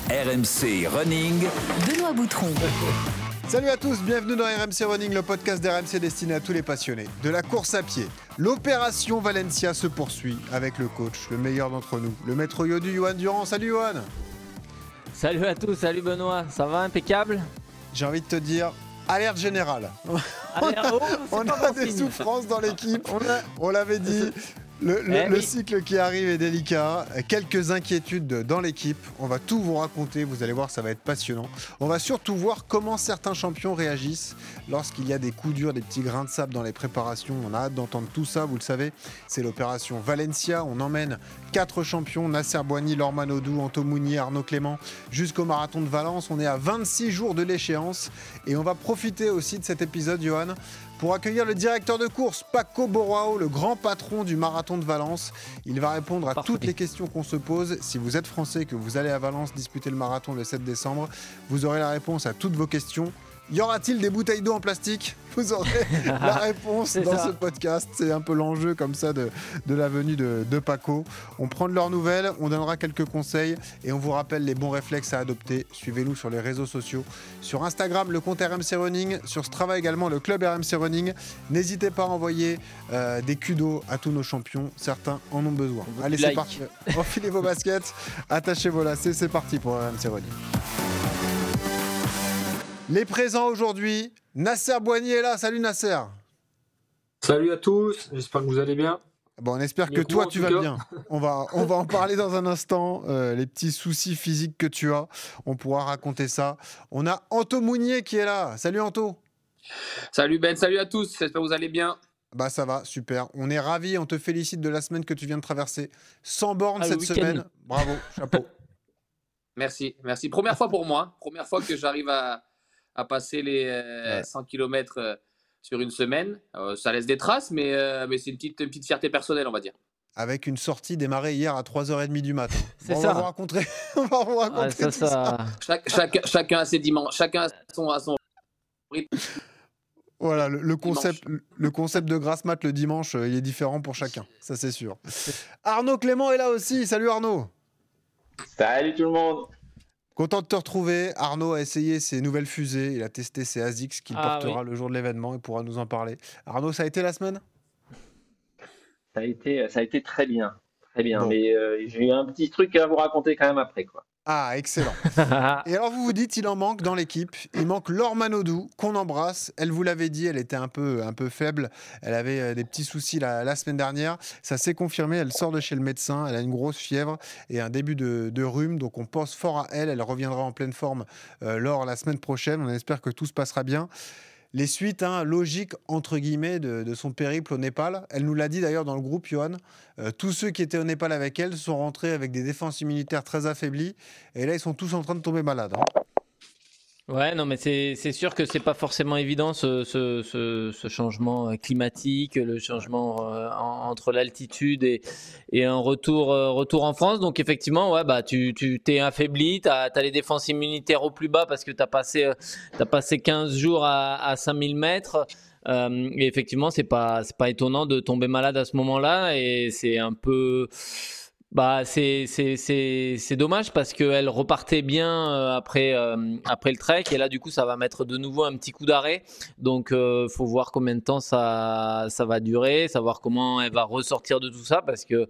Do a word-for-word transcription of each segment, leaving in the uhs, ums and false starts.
R M C Running, Benoît Boutron. Salut à tous, bienvenue dans R M C Running, le podcast d'R M C destiné à tous les passionnés de la course à pied. L'opération Valencia se poursuit avec le coach, le meilleur d'entre nous, le maître Yodu, Johan Durand. Salut Johan. Salut à tous, salut Benoît, ça va, impeccable? J'ai envie de te dire, alerte générale. Alerte, oh, on a, on a des signe. souffrances dans l'équipe, on, a... on l'avait dit. Le, le, eh le oui. cycle qui arrive est délicat, quelques inquiétudes dans l'équipe, on va tout vous raconter, vous allez voir, ça va être passionnant. On va surtout voir comment certains champions réagissent lorsqu'il y a des coups durs, des petits grains de sable dans les préparations. On a hâte d'entendre tout ça, vous le savez, c'est l'opération Valencia. On emmène quatre champions, Nasser Boigny, Laure Manodou, Anto Mounier, Arnaud Clément, jusqu'au marathon de Valence. On est à vingt-six jours de l'échéance et on va profiter aussi de cet épisode, Johan, pour accueillir le directeur de course, Paco Borrao, le grand patron du marathon de Valence. Il va répondre à Parfait. toutes les questions qu'on se pose. Si vous êtes français et que vous allez à Valence disputer le marathon le sept décembre, vous aurez la réponse à toutes vos questions. Y aura-t-il des bouteilles d'eau en plastique ? Vous aurez la réponse dans ça. ce podcast. C'est un peu l'enjeu comme ça de, de la venue de, de Paco. On prend de leurs nouvelles, on donnera quelques conseils et on vous rappelle les bons réflexes à adopter. Suivez-nous sur les réseaux sociaux. Sur Instagram, le compte R M C Running. Sur Strava également, le club R M C Running. N'hésitez pas à envoyer euh, des kudos à tous nos champions. Certains en ont besoin. Allez, c'est like. parti. Enfilez vos baskets, attachez vos lacets. C'est parti pour R M C Running. Les présents aujourd'hui, Nasser Boigny est là. Salut Nasser. Salut à tous, j'espère que vous allez bien. Bon, on espère que toi tu vas cas. bien. On va, on va en parler dans un instant. Euh, les petits soucis physiques que tu as, on pourra raconter ça. On a Anto Mounier qui est là. Salut Anto. Salut Ben, salut à tous, j'espère que vous allez bien. Bah ça va, super. On est ravis, on te félicite de la semaine que tu viens de traverser. cent bornes ah, cette semaine. Bravo, chapeau. Merci, merci. Première fois pour moi. Première fois que j'arrive à... à passer les euh, ouais. cent kilomètres euh, sur une semaine. Euh, ça laisse des traces, mais, euh, mais c'est une petite, une petite fierté personnelle, on va dire. Avec une sortie démarrée hier à trois heures trente du matin. C'est on ça. Va vous raconter, on va vous raconter ouais, ça, tout ça. ça. Chaque, chaque, chacun a ses dimanches, chacun a son, a son rythme. Voilà, le, le, concept, le concept de grasse mat le dimanche, il est différent pour chacun, ça c'est sûr. Arnaud Clément est là aussi. Salut Arnaud. Salut tout le monde. Content de te retrouver. Arnaud a essayé ses nouvelles fusées. Il a testé ses ASICS qu'il ah, portera oui. le jour de l'événement et pourra nous en parler. Arnaud, ça a été la semaine ? Ça a été, ça a été très bien. Très bien. Bon. Mais euh, j'ai un petit truc à vous raconter quand même après, quoi. Ah, excellent. Et alors, vous vous dites, il en manque dans l'équipe. Il manque Laure Manodou, qu'on embrasse. Elle vous l'avait dit, elle était un peu, un peu faible. Elle avait des petits soucis la, la semaine dernière. Ça s'est confirmé. Elle sort de chez le médecin. Elle a une grosse fièvre et un début de, de rhume. Donc, on pense fort à elle. Elle reviendra en pleine forme, euh, Laure, la semaine prochaine. On espère que tout se passera bien. Les suites hein, logiques, entre guillemets, de, de son périple au Népal. Elle nous l'a dit d'ailleurs dans le groupe, Johan. Euh, tous ceux qui étaient au Népal avec elle sont rentrés avec des défenses immunitaires très affaiblies. Et là, ils sont tous en train de tomber malades. Hein. Ouais, non, mais c'est, c'est sûr que c'est pas forcément évident ce, ce, ce, ce changement climatique, le changement euh, en, entre l'altitude et, et un retour, euh, retour en France. Donc, effectivement, ouais, bah, tu, tu t'es affaibli, t'as, t'as les défenses immunitaires au plus bas parce que t'as passé, euh, t'as passé quinze jours à, à cinq mille mètres. Euh, et effectivement, c'est pas, c'est pas étonnant de tomber malade à ce moment-là et c'est un peu. Bah c'est c'est c'est c'est dommage parce que elle repartait bien euh, après euh, après le trek et là du coup ça va mettre de nouveau un petit coup d'arrêt donc euh, faut voir combien de temps ça ça va durer, savoir comment elle va ressortir de tout ça parce que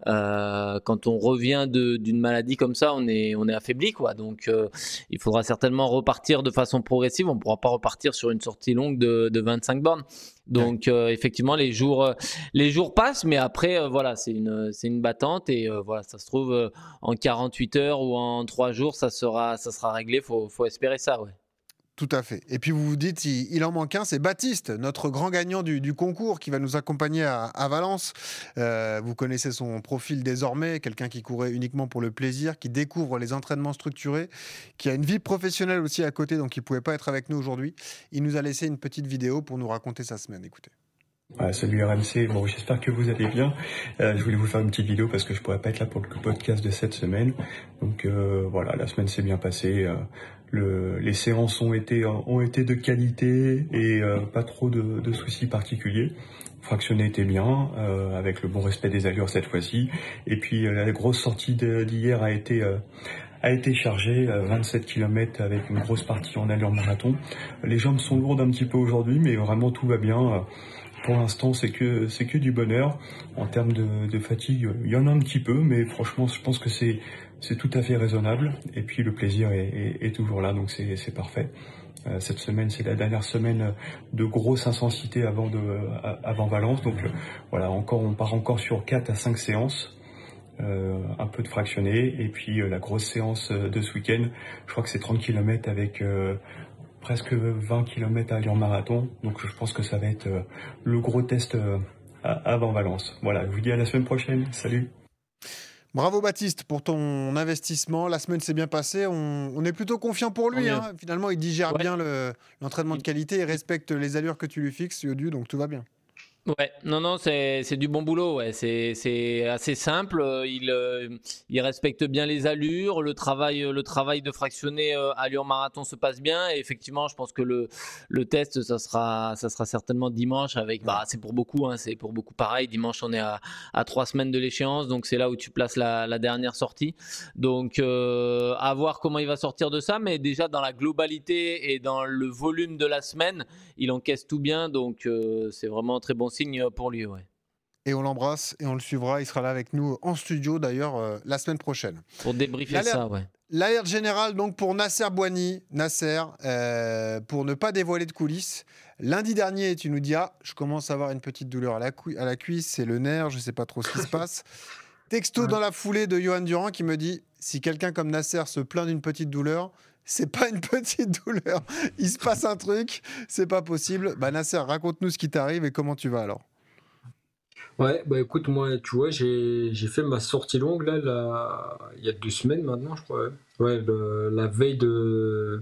euh, quand on revient de d'une maladie comme ça on est on est affaibli quoi donc euh, il faudra certainement repartir de façon progressive, on pourra pas repartir sur une sortie longue de de vingt-cinq bornes. Donc euh, effectivement les jours euh, les jours passent mais après euh, voilà c'est une c'est une battante et euh, voilà ça se trouve euh, en quarante-huit heures ou en trois jours ça sera ça sera réglé, faut faut espérer ça ouais. Tout à fait. Et puis vous vous dites, il, il en manque un, c'est Baptiste, notre grand gagnant du, du concours qui va nous accompagner à, à Valence. Euh, vous connaissez son profil désormais, quelqu'un qui courait uniquement pour le plaisir, qui découvre les entraînements structurés, qui a une vie professionnelle aussi à côté, donc il ne pouvait pas être avec nous aujourd'hui. Il nous a laissé une petite vidéo pour nous raconter sa semaine. Écoutez. Ouais, salut R M C, bon j'espère que vous allez bien. Euh, je voulais vous faire une petite vidéo parce que je pourrais pas être là pour le podcast de cette semaine. Donc euh, voilà, la semaine s'est bien passée. Euh, le, les séances ont été ont été de qualité et euh, pas trop de, de soucis particuliers. Fractionné était bien, euh, avec le bon respect des allures cette fois-ci. Et puis euh, la grosse sortie de, d'hier a été euh, a été chargé, vingt-sept kilomètres avec une grosse partie en allure marathon. Les jambes sont lourdes un petit peu aujourd'hui, mais vraiment tout va bien. Pour l'instant, c'est que c'est que du bonheur. En termes de, de fatigue, il y en a un petit peu, mais franchement, je pense que c'est c'est tout à fait raisonnable. Et puis le plaisir est, est, est toujours là, donc c'est c'est parfait. Euh, cette semaine, c'est la dernière semaine de grosse intensité avant de avant Valence, donc euh, voilà, encore on part encore sur quatre à cinq séances. Euh, un peu de fractionné, et puis euh, la grosse séance euh, de ce week-end, je crois que c'est trente kilomètres avec euh, presque vingt kilomètres à allure marathon, donc je pense que ça va être euh, le gros test euh, avant Valence. Voilà, je vous dis à la semaine prochaine, salut. Bravo Baptiste pour ton investissement, la semaine s'est bien passée, on, on est plutôt confiant pour lui, hein. Finalement il digère ouais. bien le, l'entraînement de qualité, il respecte les allures que tu lui fixes, Yodu, donc tout va bien. Ouais, non, non, c'est, c'est du bon boulot, ouais. c'est, c'est assez simple, il, euh, il respecte bien les allures, le travail, le travail de fractionner euh, allure marathon se passe bien, et effectivement, je pense que le, le test, ça sera, ça sera certainement dimanche, avec, bah, c'est pour beaucoup, hein, c'est pour beaucoup pareil, dimanche on est à, à trois semaines de l'échéance, donc c'est là où tu places la, la dernière sortie, donc euh, à voir comment il va sortir de ça, mais déjà dans la globalité et dans le volume de la semaine, il encaisse tout bien, donc euh, c'est vraiment un très bon signe pour lui, ouais. Et on l'embrasse et on le suivra. Il sera là avec nous en studio d'ailleurs euh, la semaine prochaine. Pour débriefer l'alerte, ça, ouais. L'alerte générale donc pour Nasser Bouhanni. Nasser, euh, pour ne pas dévoiler de coulisses. Lundi dernier, tu nous dis ah, je commence à avoir une petite douleur à la, cu- à la cuisse, c'est le nerf, je ne sais pas trop ce qui se passe. Texto dans la foulée de Johan Durand qui me dit si quelqu'un comme Nasser se plaint d'une petite douleur, c'est pas une petite douleur. Il se passe un truc, c'est pas possible. Bah Nasser, raconte-nous ce qui t'arrive et comment tu vas alors. Ouais, bah écoute, moi, tu vois, j'ai, j'ai fait ma sortie longue là, là, il y a deux semaines maintenant, je crois. Ouais, ouais le, la veille de.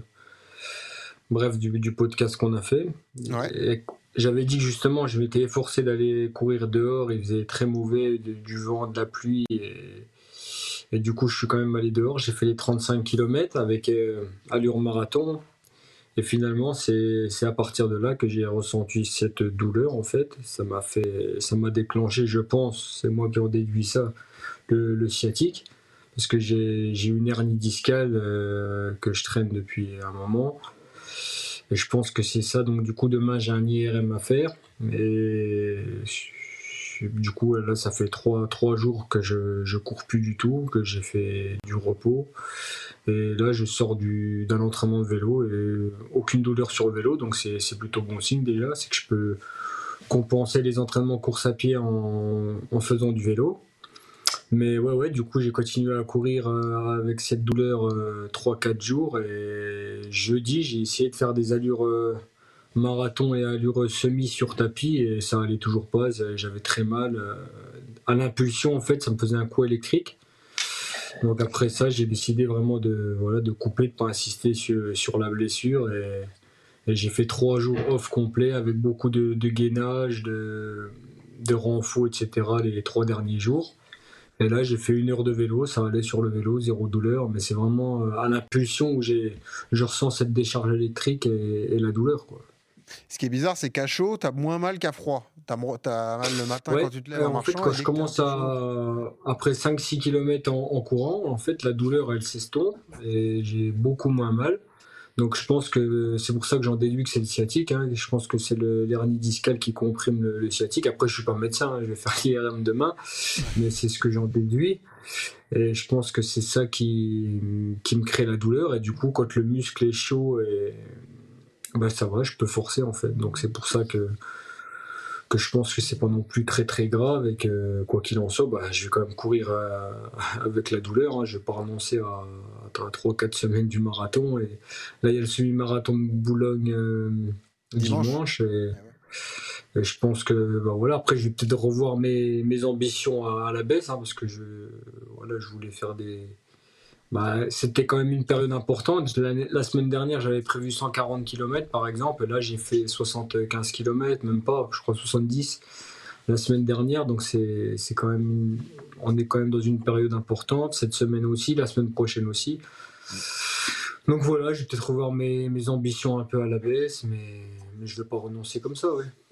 Bref, du, du podcast qu'on a fait. Ouais. Et j'avais dit que justement, je m'étais efforcé d'aller courir dehors, il faisait très mauvais, de, du vent, de la pluie. Et... Et du coup, je suis quand même allé dehors. J'ai fait les trente-cinq kilomètres avec euh, allure marathon. Et finalement, c'est, c'est à partir de là que j'ai ressenti cette douleur, en fait. Ça m'a fait, ça m'a déclenché, je pense, c'est moi qui en déduis ça, le, le sciatique. Parce que j'ai, j'ai une hernie discale euh, que je traîne depuis un moment. Et je pense que c'est ça. Donc, du coup, demain, j'ai un I R M à faire. Et du coup, là, ça fait trois, trois jours que je je cours plus du tout, que j'ai fait du repos. Et là, je sors du, d'un entraînement de vélo et aucune douleur sur le vélo, donc c'est, c'est plutôt bon signe déjà. C'est que je peux compenser les entraînements course à pied en, en faisant du vélo. Mais ouais, ouais, du coup, j'ai continué à courir euh, avec cette douleur euh, trois quatre jours. Et jeudi, j'ai essayé de faire des allures euh, marathon et allure semi sur tapis et ça allait toujours pas, j'avais très mal à l'impulsion, en fait ça me faisait un coup électrique. Donc après ça, j'ai décidé vraiment de voilà de couper, de pas insister sur, sur la blessure et, et j'ai fait trois jours off complet avec beaucoup de, de gainage, de de renfo, et cetera les trois derniers jours. Et là, j'ai fait une heure de vélo, ça allait sur le vélo, zéro douleur, mais c'est vraiment à l'impulsion où j'ai je ressens cette décharge électrique et, et la douleur, quoi. Ce qui est bizarre, c'est qu'à chaud, t'as moins mal qu'à froid. T'as, t'as mal le matin ouais, quand tu te lèves en en marchant. fait, quand je commence à... Après cinq six kilomètres en, en courant, en fait, la douleur, elle s'estompe et j'ai beaucoup moins mal. Donc je pense que c'est pour ça que j'en déduis que c'est le sciatique. Hein. Je pense que c'est le, l'hernie discale qui comprime le, le sciatique. Après, je suis pas médecin, hein. Je vais faire l'I R M demain, mais c'est ce que j'en déduis. Et je pense que c'est ça qui, qui me crée la douleur. Et du coup, quand le muscle est chaud, et... ben, ça va, je peux forcer en fait. Donc c'est pour ça que, que je pense que c'est pas non plus très très grave et que quoi qu'il en soit, bah, je vais quand même courir euh, avec la douleur. Hein. Je vais pas renoncer à, à trois quatre semaines du marathon. Et là, il y a le semi-marathon de Boulogne euh, dimanche. dimanche et, et je pense que bah, voilà. Après, je vais peut-être revoir mes, mes ambitions à, à la baisse, hein, parce que je, voilà, je voulais faire des. Bah, c'était quand même une période importante. La, la semaine dernière, j'avais prévu cent quarante kilomètres par exemple. Là, j'ai fait soixante-quinze kilomètres, même pas, je crois soixante-dix la semaine dernière. Donc, c'est, c'est quand même une, on est quand même dans une période importante. Cette semaine aussi, la semaine prochaine aussi. Donc voilà, je vais peut-être revoir mes, mes ambitions un peu à la baisse, mais, mais je ne vais pas renoncer comme ça, ouais.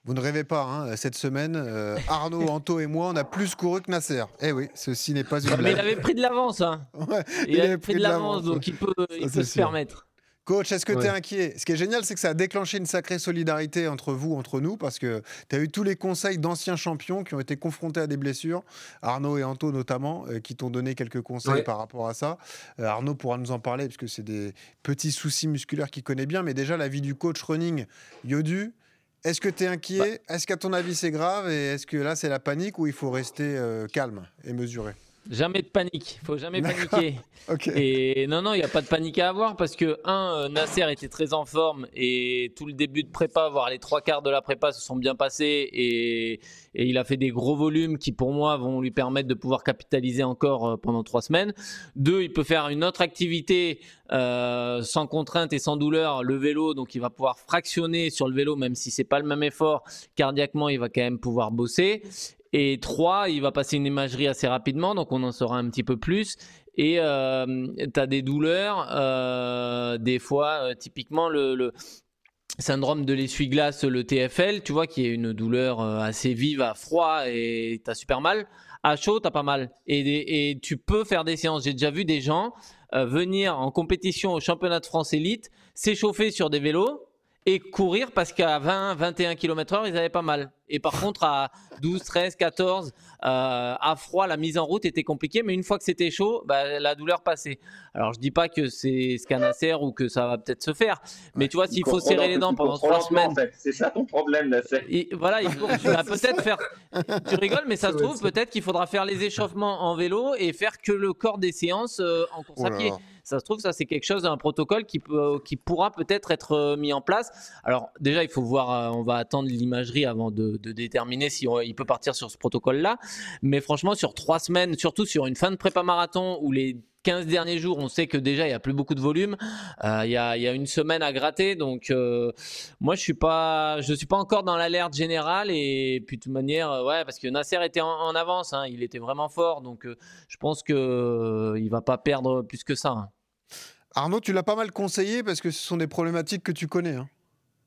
Vous ne rêvez pas, hein, cette semaine, euh, Arnaud, Anto et moi, on a plus couru que Nasser. Eh oui, ceci n'est pas une blague. Mais il avait pris de l'avance. Hein. Ouais, il, il avait, avait pris de l'avance, donc il peut, ça, il peut se permettre. Coach, est-ce que ouais. tu es inquiet? Ce qui est génial, c'est que ça a déclenché une sacrée solidarité entre vous, entre nous, parce que tu as eu tous les conseils d'anciens champions qui ont été confrontés à des blessures, Arnaud et Anto notamment, euh, qui t'ont donné quelques conseils ouais. par rapport à ça. Euh, Arnaud pourra nous en parler, parce que c'est des petits soucis musculaires qu'il connaît bien, mais déjà, la vie du coach running, Yodu, est-ce que tu es inquiet? bah. Est-ce qu'à ton avis, c'est grave? Et est-ce que là, c'est la panique ou il faut rester euh, calme et mesuré? Jamais de panique, il faut jamais D'accord. paniquer. Okay. Et non, non, il n'y a pas de panique à avoir parce que, un, Nasser était très en forme et tout le début de prépa, voire les trois quarts de la prépa se sont bien passés et, et il a fait des gros volumes qui, pour moi, vont lui permettre de pouvoir capitaliser encore pendant trois semaines. Deux, il peut faire une autre activité euh, sans contrainte et sans douleur, le vélo, donc il va pouvoir fractionner sur le vélo, même si c'est pas le même effort. Cardiaquement, il va quand même pouvoir bosser. Et trois, il va passer une imagerie assez rapidement, donc on en saura un petit peu plus. Et euh, tu as des douleurs, euh, des fois, euh, typiquement le, le syndrome de l'essuie-glace, le T F L, tu vois, qui est une douleur assez vive à froid et tu as super mal. À chaud, tu as pas mal. Et, et tu peux faire des séances. J'ai déjà vu des gens euh, venir en compétition au championnat de France élite, s'échauffer sur des vélos et courir parce qu'à vingt, vingt et un kilomètres heure, ils avaient pas mal. Et par contre, à douze, treize, quatorze, euh, à froid, la mise en route était compliquée. Mais une fois que c'était chaud, bah, la douleur passait. Alors, je dis pas que c'est ce qu'un Nasser ou que ça va peut-être se faire. Mais ouais, tu vois, s'il faut serrer les dents pendant trois semaines. En fait. C'est ça ton problème, Nasser. Et, voilà, il faut bah, peut-être faire. Tu rigoles, mais ça se trouve, peut-être qu'il faudra faire les échauffements en vélo et faire que le corps des séances euh, en course à pied. Ça se trouve, ça c'est quelque chose, un protocole qui, peut, qui pourra peut-être être mis en place. Alors déjà, il faut voir, on va attendre l'imagerie avant de, de déterminer si on, il peut partir sur ce protocole-là. Mais franchement, sur trois semaines, surtout sur une fin de prépa marathon où les quinze derniers jours, on sait que déjà, il n'y a plus beaucoup de volume. Euh, il y a, il y a une semaine à gratter. Donc, euh, moi, je ne suis, pas, je suis pas encore dans l'alerte générale. Et puis, de toute manière, ouais, parce que Nasser était en, en avance. Hein, il était vraiment fort. Donc, euh, je pense qu'il euh, ne va pas perdre plus que ça. Hein. Arnaud, tu l'as pas mal conseillé parce que ce sont des problématiques que tu connais. Hein.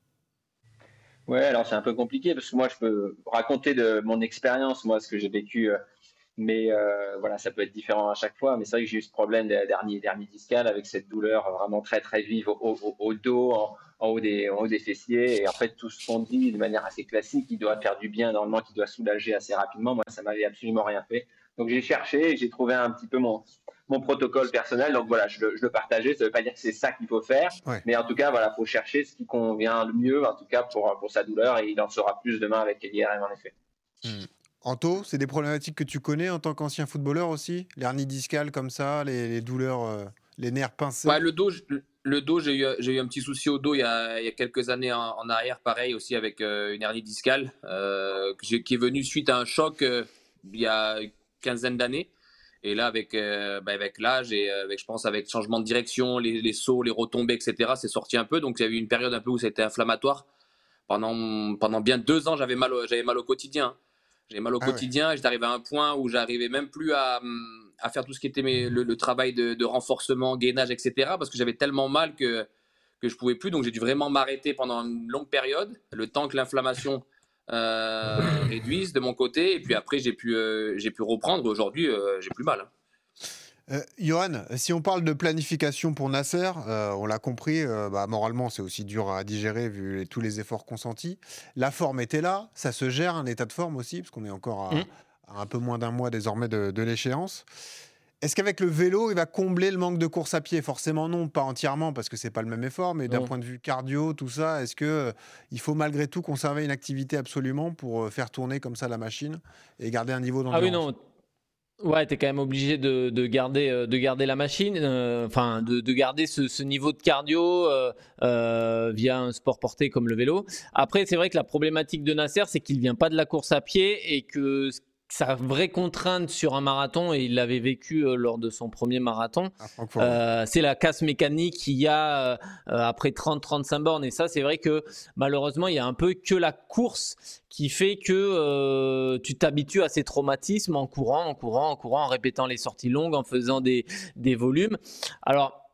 Ouais, alors c'est un peu compliqué parce que moi, je peux raconter de mon expérience, moi, ce que j'ai vécu. Euh, mais euh, voilà, ça peut être différent à chaque fois. Mais c'est vrai que j'ai eu ce problème des derniers, derniers discales avec cette douleur vraiment très, très vive au, au, au dos, en, en, haut des, en haut des fessiers. Et en fait, tout ce qu'on dit de manière assez classique, qui doit faire du bien normalement, qui doit soulager assez rapidement, moi, ça m'avait absolument rien fait. Donc, j'ai cherché et j'ai trouvé un petit peu mon... mon protocole personnel, donc voilà, je le, je le partageais. Ça ne veut pas dire que c'est ça qu'il faut faire, ouais. mais en tout cas, voilà, faut chercher ce qui convient le mieux, en tout cas pour, pour sa douleur, et il en saura plus demain avec l'I R M en effet. Mmh. Anto, c'est des problématiques que tu connais en tant qu'ancien footballeur aussi, les hernies discales comme ça, les, les douleurs, euh, les nerfs pincés. Ouais, le dos, le, le dos, j'ai eu, j'ai eu un petit souci au dos il y a, il y a quelques années en, en arrière, pareil aussi avec euh, une hernie discale euh, qui est venue suite à un choc euh, il y a une quinzaine d'années. Et là, avec, euh, bah avec l'âge et avec, je pense, avec le changement de direction, les, les sauts, les retombées, et cetera, c'est sorti un peu. Donc, il y a eu une période un peu où c'était inflammatoire. Pendant, pendant bien deux ans, j'avais mal, au, j'avais mal au quotidien. J'avais mal au ah quotidien. Ouais. J'étais arrivé à un point où j'arrivais même plus à, à faire tout ce qui était mes, le, le travail de, de renforcement, gainage, et cetera. Parce que j'avais tellement mal que, que je ne pouvais plus. Donc, j'ai dû vraiment m'arrêter pendant une longue période, le temps que l'inflammation Euh, réduisent de mon côté, et puis après j'ai pu, euh, j'ai pu reprendre. Aujourd'hui euh, j'ai plus mal. Euh, Johan, si on parle de planification pour Nasser, euh, on l'a compris, euh, bah, moralement c'est aussi dur à digérer vu les, tous les efforts consentis. La forme était là, ça se gère, un état de forme aussi, parce qu'on est encore à, mmh. à un peu moins d'un mois désormais de, de l'échéance. Est-ce qu'avec le vélo, il va combler le manque de course à pied? Forcément non, pas entièrement, parce que c'est pas le même effort, mais d'un point de vue cardio, tout ça, est-ce que euh, il faut malgré tout conserver une activité absolument pour euh, faire tourner comme ça la machine et garder un niveau d'endurance? Ah oui, non. Ouais, tu es quand même obligé de, de, garder, euh, de garder la machine, enfin, euh, de, de garder ce, ce niveau de cardio euh, euh, via un sport porté comme le vélo. Après, c'est vrai que la problématique de Nasser, c'est qu'il vient pas de la course à pied et que sa vraie contrainte sur un marathon, et il l'avait vécu euh, lors de son premier marathon, euh, c'est la casse mécanique qu'il y a euh, après trente à trente-cinq bornes. Et ça, c'est vrai que malheureusement, il y a un peu que la course qui fait que euh, tu t'habitues à ces traumatismes en courant, en courant, en courant, en répétant les sorties longues, en faisant des, des volumes. Alors,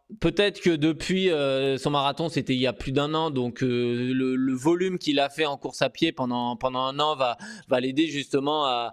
peut-être que depuis euh, son marathon, c'était il y a plus d'un an, donc euh, le, le volume qu'il a fait en course à pied pendant, pendant un an va, va l'aider justement à,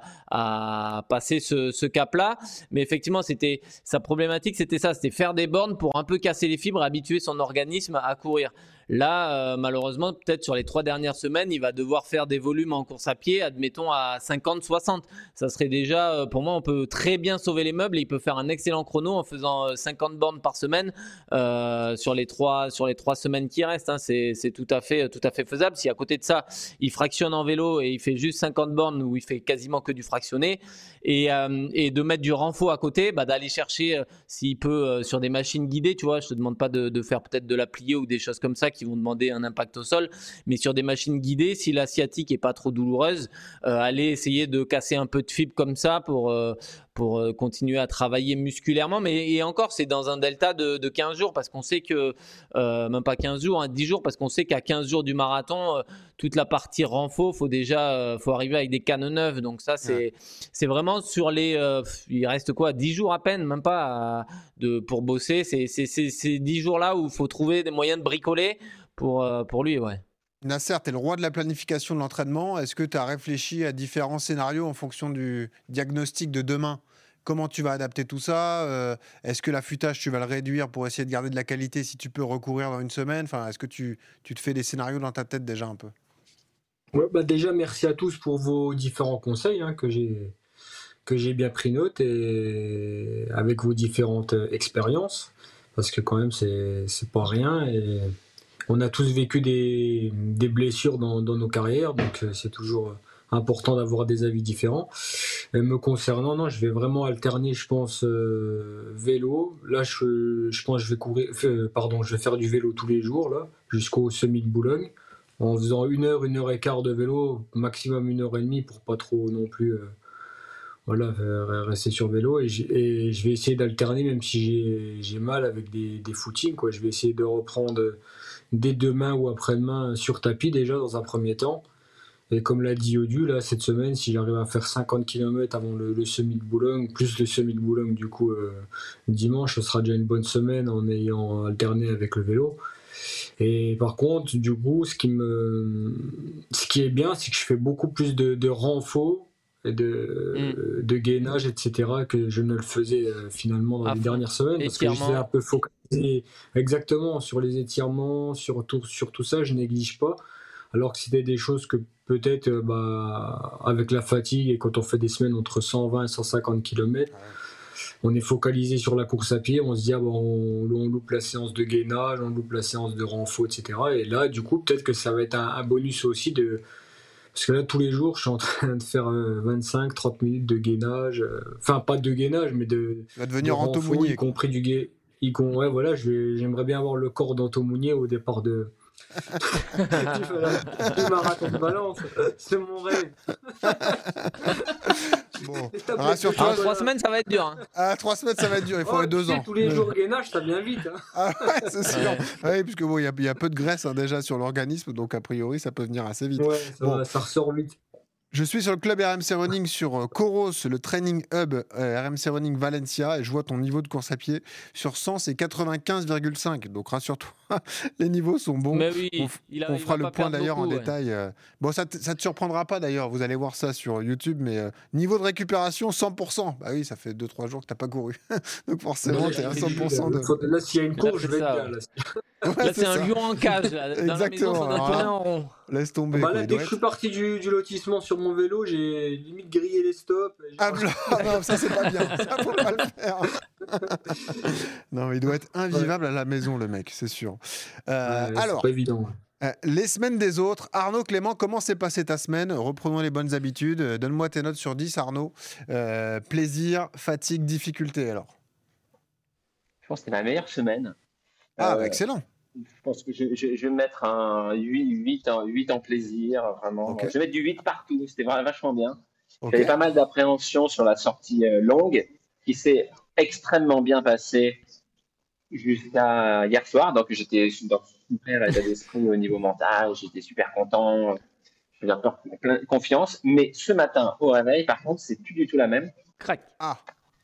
à passer ce, ce cap-là. Mais effectivement, c'était, sa problématique, c'était ça, c'était faire des bornes pour un peu casser les fibres, habituer son organisme à courir. Là, euh, malheureusement, peut-être sur les trois dernières semaines, il va devoir faire des volumes en course à pied, admettons à cinquante soixante. Ça serait déjà, euh, pour moi, on peut très bien sauver les meubles et il peut faire un excellent chrono en faisant euh, cinquante bornes par semaine euh, sur, les trois, sur les trois semaines qui restent. Hein. C'est, c'est tout à fait, tout à fait faisable. Si à côté de ça, il fractionne en vélo et il fait juste cinquante bornes où il fait quasiment que du fractionné et, euh, et de mettre du renfort à côté, bah, d'aller chercher euh, s'il peut euh, sur des machines guidées, tu vois, je te demande pas de, de faire peut-être de la plier ou des choses comme ça qui vont demander un impact au sol, mais sur des machines guidées, si la sciatique est pas trop douloureuse, euh, aller essayer de casser un peu de fibre comme ça pour, euh, pour euh, continuer à travailler musculairement. Mais et encore, c'est dans un delta de, de quinze jours parce qu'on sait que, euh, même pas quinze jours, hein, dix jours, parce qu'on sait qu'à quinze jours du marathon, euh, toute la partie renfort, faut déjà euh, faut arriver avec des cannes neuves. Donc ça, c'est, ouais. c'est vraiment sur les, euh, il reste quoi, dix jours à peine, même pas à, de, pour bosser. C'est, c'est, c'est, c'est dix jours là où il faut trouver des moyens de bricoler pour, euh, pour lui, ouais. Nasser, tu es le roi de la planification de l'entraînement. Est-ce que tu as réfléchi à différents scénarios en fonction du diagnostic de demain ? Comment tu vas adapter tout ça ? euh, Est-ce que l'affûtage, tu vas le réduire pour essayer de garder de la qualité si tu peux recourir dans une semaine ? Enfin, est-ce que tu, tu te fais des scénarios dans ta tête déjà un peu ? Ouais, bah déjà, merci à tous pour vos différents conseils hein, que j'ai, que j'ai bien pris note et avec vos différentes expériences. Parce que quand même, c'est, c'est pas rien. Et on a tous vécu des, des blessures dans, dans nos carrières, donc c'est toujours important d'avoir des avis différents. Et me concernant, non, je vais vraiment alterner, je pense, euh, vélo. Là, je, je pense que je vais courir, euh, pardon, je vais faire du vélo tous les jours, là, jusqu'au Semi de Boulogne, en faisant une heure, une heure et quart de vélo, maximum une heure et demie pour pas trop non plus, euh, voilà, rester sur vélo. Et, et je vais essayer d'alterner, même si j'ai, j'ai mal avec des, des footings, quoi. Je vais essayer de reprendre dès demain ou après-demain sur tapis déjà dans un premier temps. Et comme l'a dit Yodu, là, cette semaine, si j'arrive à faire cinquante kilomètres avant le, le Semi de Boulogne, plus le Semi de Boulogne du coup euh, dimanche, ce sera déjà une bonne semaine en ayant alterné avec le vélo. Et par contre, du coup, ce qui, me... ce qui est bien, c'est que je fais beaucoup plus de, de renfort et de, mm. de gainage, et cetera, que je ne le faisais euh, finalement dans ah, les dernières semaines, parce que j'étais un peu focalisé exactement sur les étirements, sur tout, sur tout ça, je néglige pas. Alors que c'était des choses que peut-être euh, bah, avec la fatigue et quand on fait des semaines entre cent vingt et cent cinquante kilomètres, on est focalisé sur la course à pied, on se dit ah, bah, on, on loupe la séance de gainage, on loupe la séance de renfort, et cetera. Et là, du coup, peut-être que ça va être un, un bonus aussi de... Parce que là, tous les jours, je suis en train de faire euh, vingt-cinq à trente minutes de gainage. Euh... Enfin, pas de gainage, mais de, va devenir de renfort, y compris du gainage. Ouais, voilà, je vais, j'aimerais bien avoir le corps d'Anto Mounier au départ de... du marathon de Valence, c'est mon rêve. Bon, rassure-toi. Ah, trois semaines, ça va être dur. Hein. Ah, trois semaines, ça va être dur. Il faudrait oh, deux ans. Tous les jours gainage, ça vient vite. Hein. Ah ouais, c'est sûr. Ouais. Oui, puisque bon, il y, y a peu de graisse hein, déjà sur l'organisme, donc a priori, ça peut venir assez vite. Ouais, ça, bon. va, ça ressort vite. Je suis sur le club R M C Running sur euh, Coros, le training hub euh, R M C Running Valencia, et je vois ton niveau de course à pied sur cent, c'est quatre-vingt-quinze virgule cinq. Donc rassure-toi, les niveaux sont bons. Mais oui, on, il a, on il fera le point d'ailleurs beaucoup, en ouais. détail. Euh... Bon, ça ne te surprendra pas d'ailleurs, vous allez voir ça sur YouTube, mais euh, niveau de récupération, cent pour cent. Bah oui, ça fait deux trois jours que tu n'as pas couru. Donc forcément, tu es à cent pour cent de... Là, s'il y a une course, je vais être bien. Là, ouais, là c'est, c'est un lion en cage. Là. Dans Exactement. La maison, ça doit tourner en rond. Laisse tomber. Bah là, quoi, dès que je suis parti du, du lotissement sur mon vélo, j'ai limite grillé les stops. Ah non, ça c'est pas bien. Ça faut pas le faire. Non, mais il doit être invivable ouais. à la maison, le mec, c'est sûr. Euh, ouais, alors, c'est pas évident. Euh, les semaines des autres. Arnaud Clément, comment s'est passée ta semaine ? Reprenons les bonnes habitudes. Donne-moi tes notes sur dix, Arnaud. Euh, plaisir, fatigue, difficulté, alors. Je pense que c'était ma meilleure semaine. Ah, euh, bah, excellent. Je pense que je, je, je vais mettre un huit, huit, en, huit en plaisir, vraiment. Okay. Je vais mettre du huit partout, c'était vachement bien. Okay. J'avais pas mal d'appréhension sur la sortie euh, longue, qui s'est extrêmement bien passée jusqu'à hier soir. Donc j'étais dans super état d'esprit au niveau mental, j'étais super content, j'avais plein de confiance. Mais ce matin, au réveil, par contre, c'est plus du tout la même. Crac. Ah.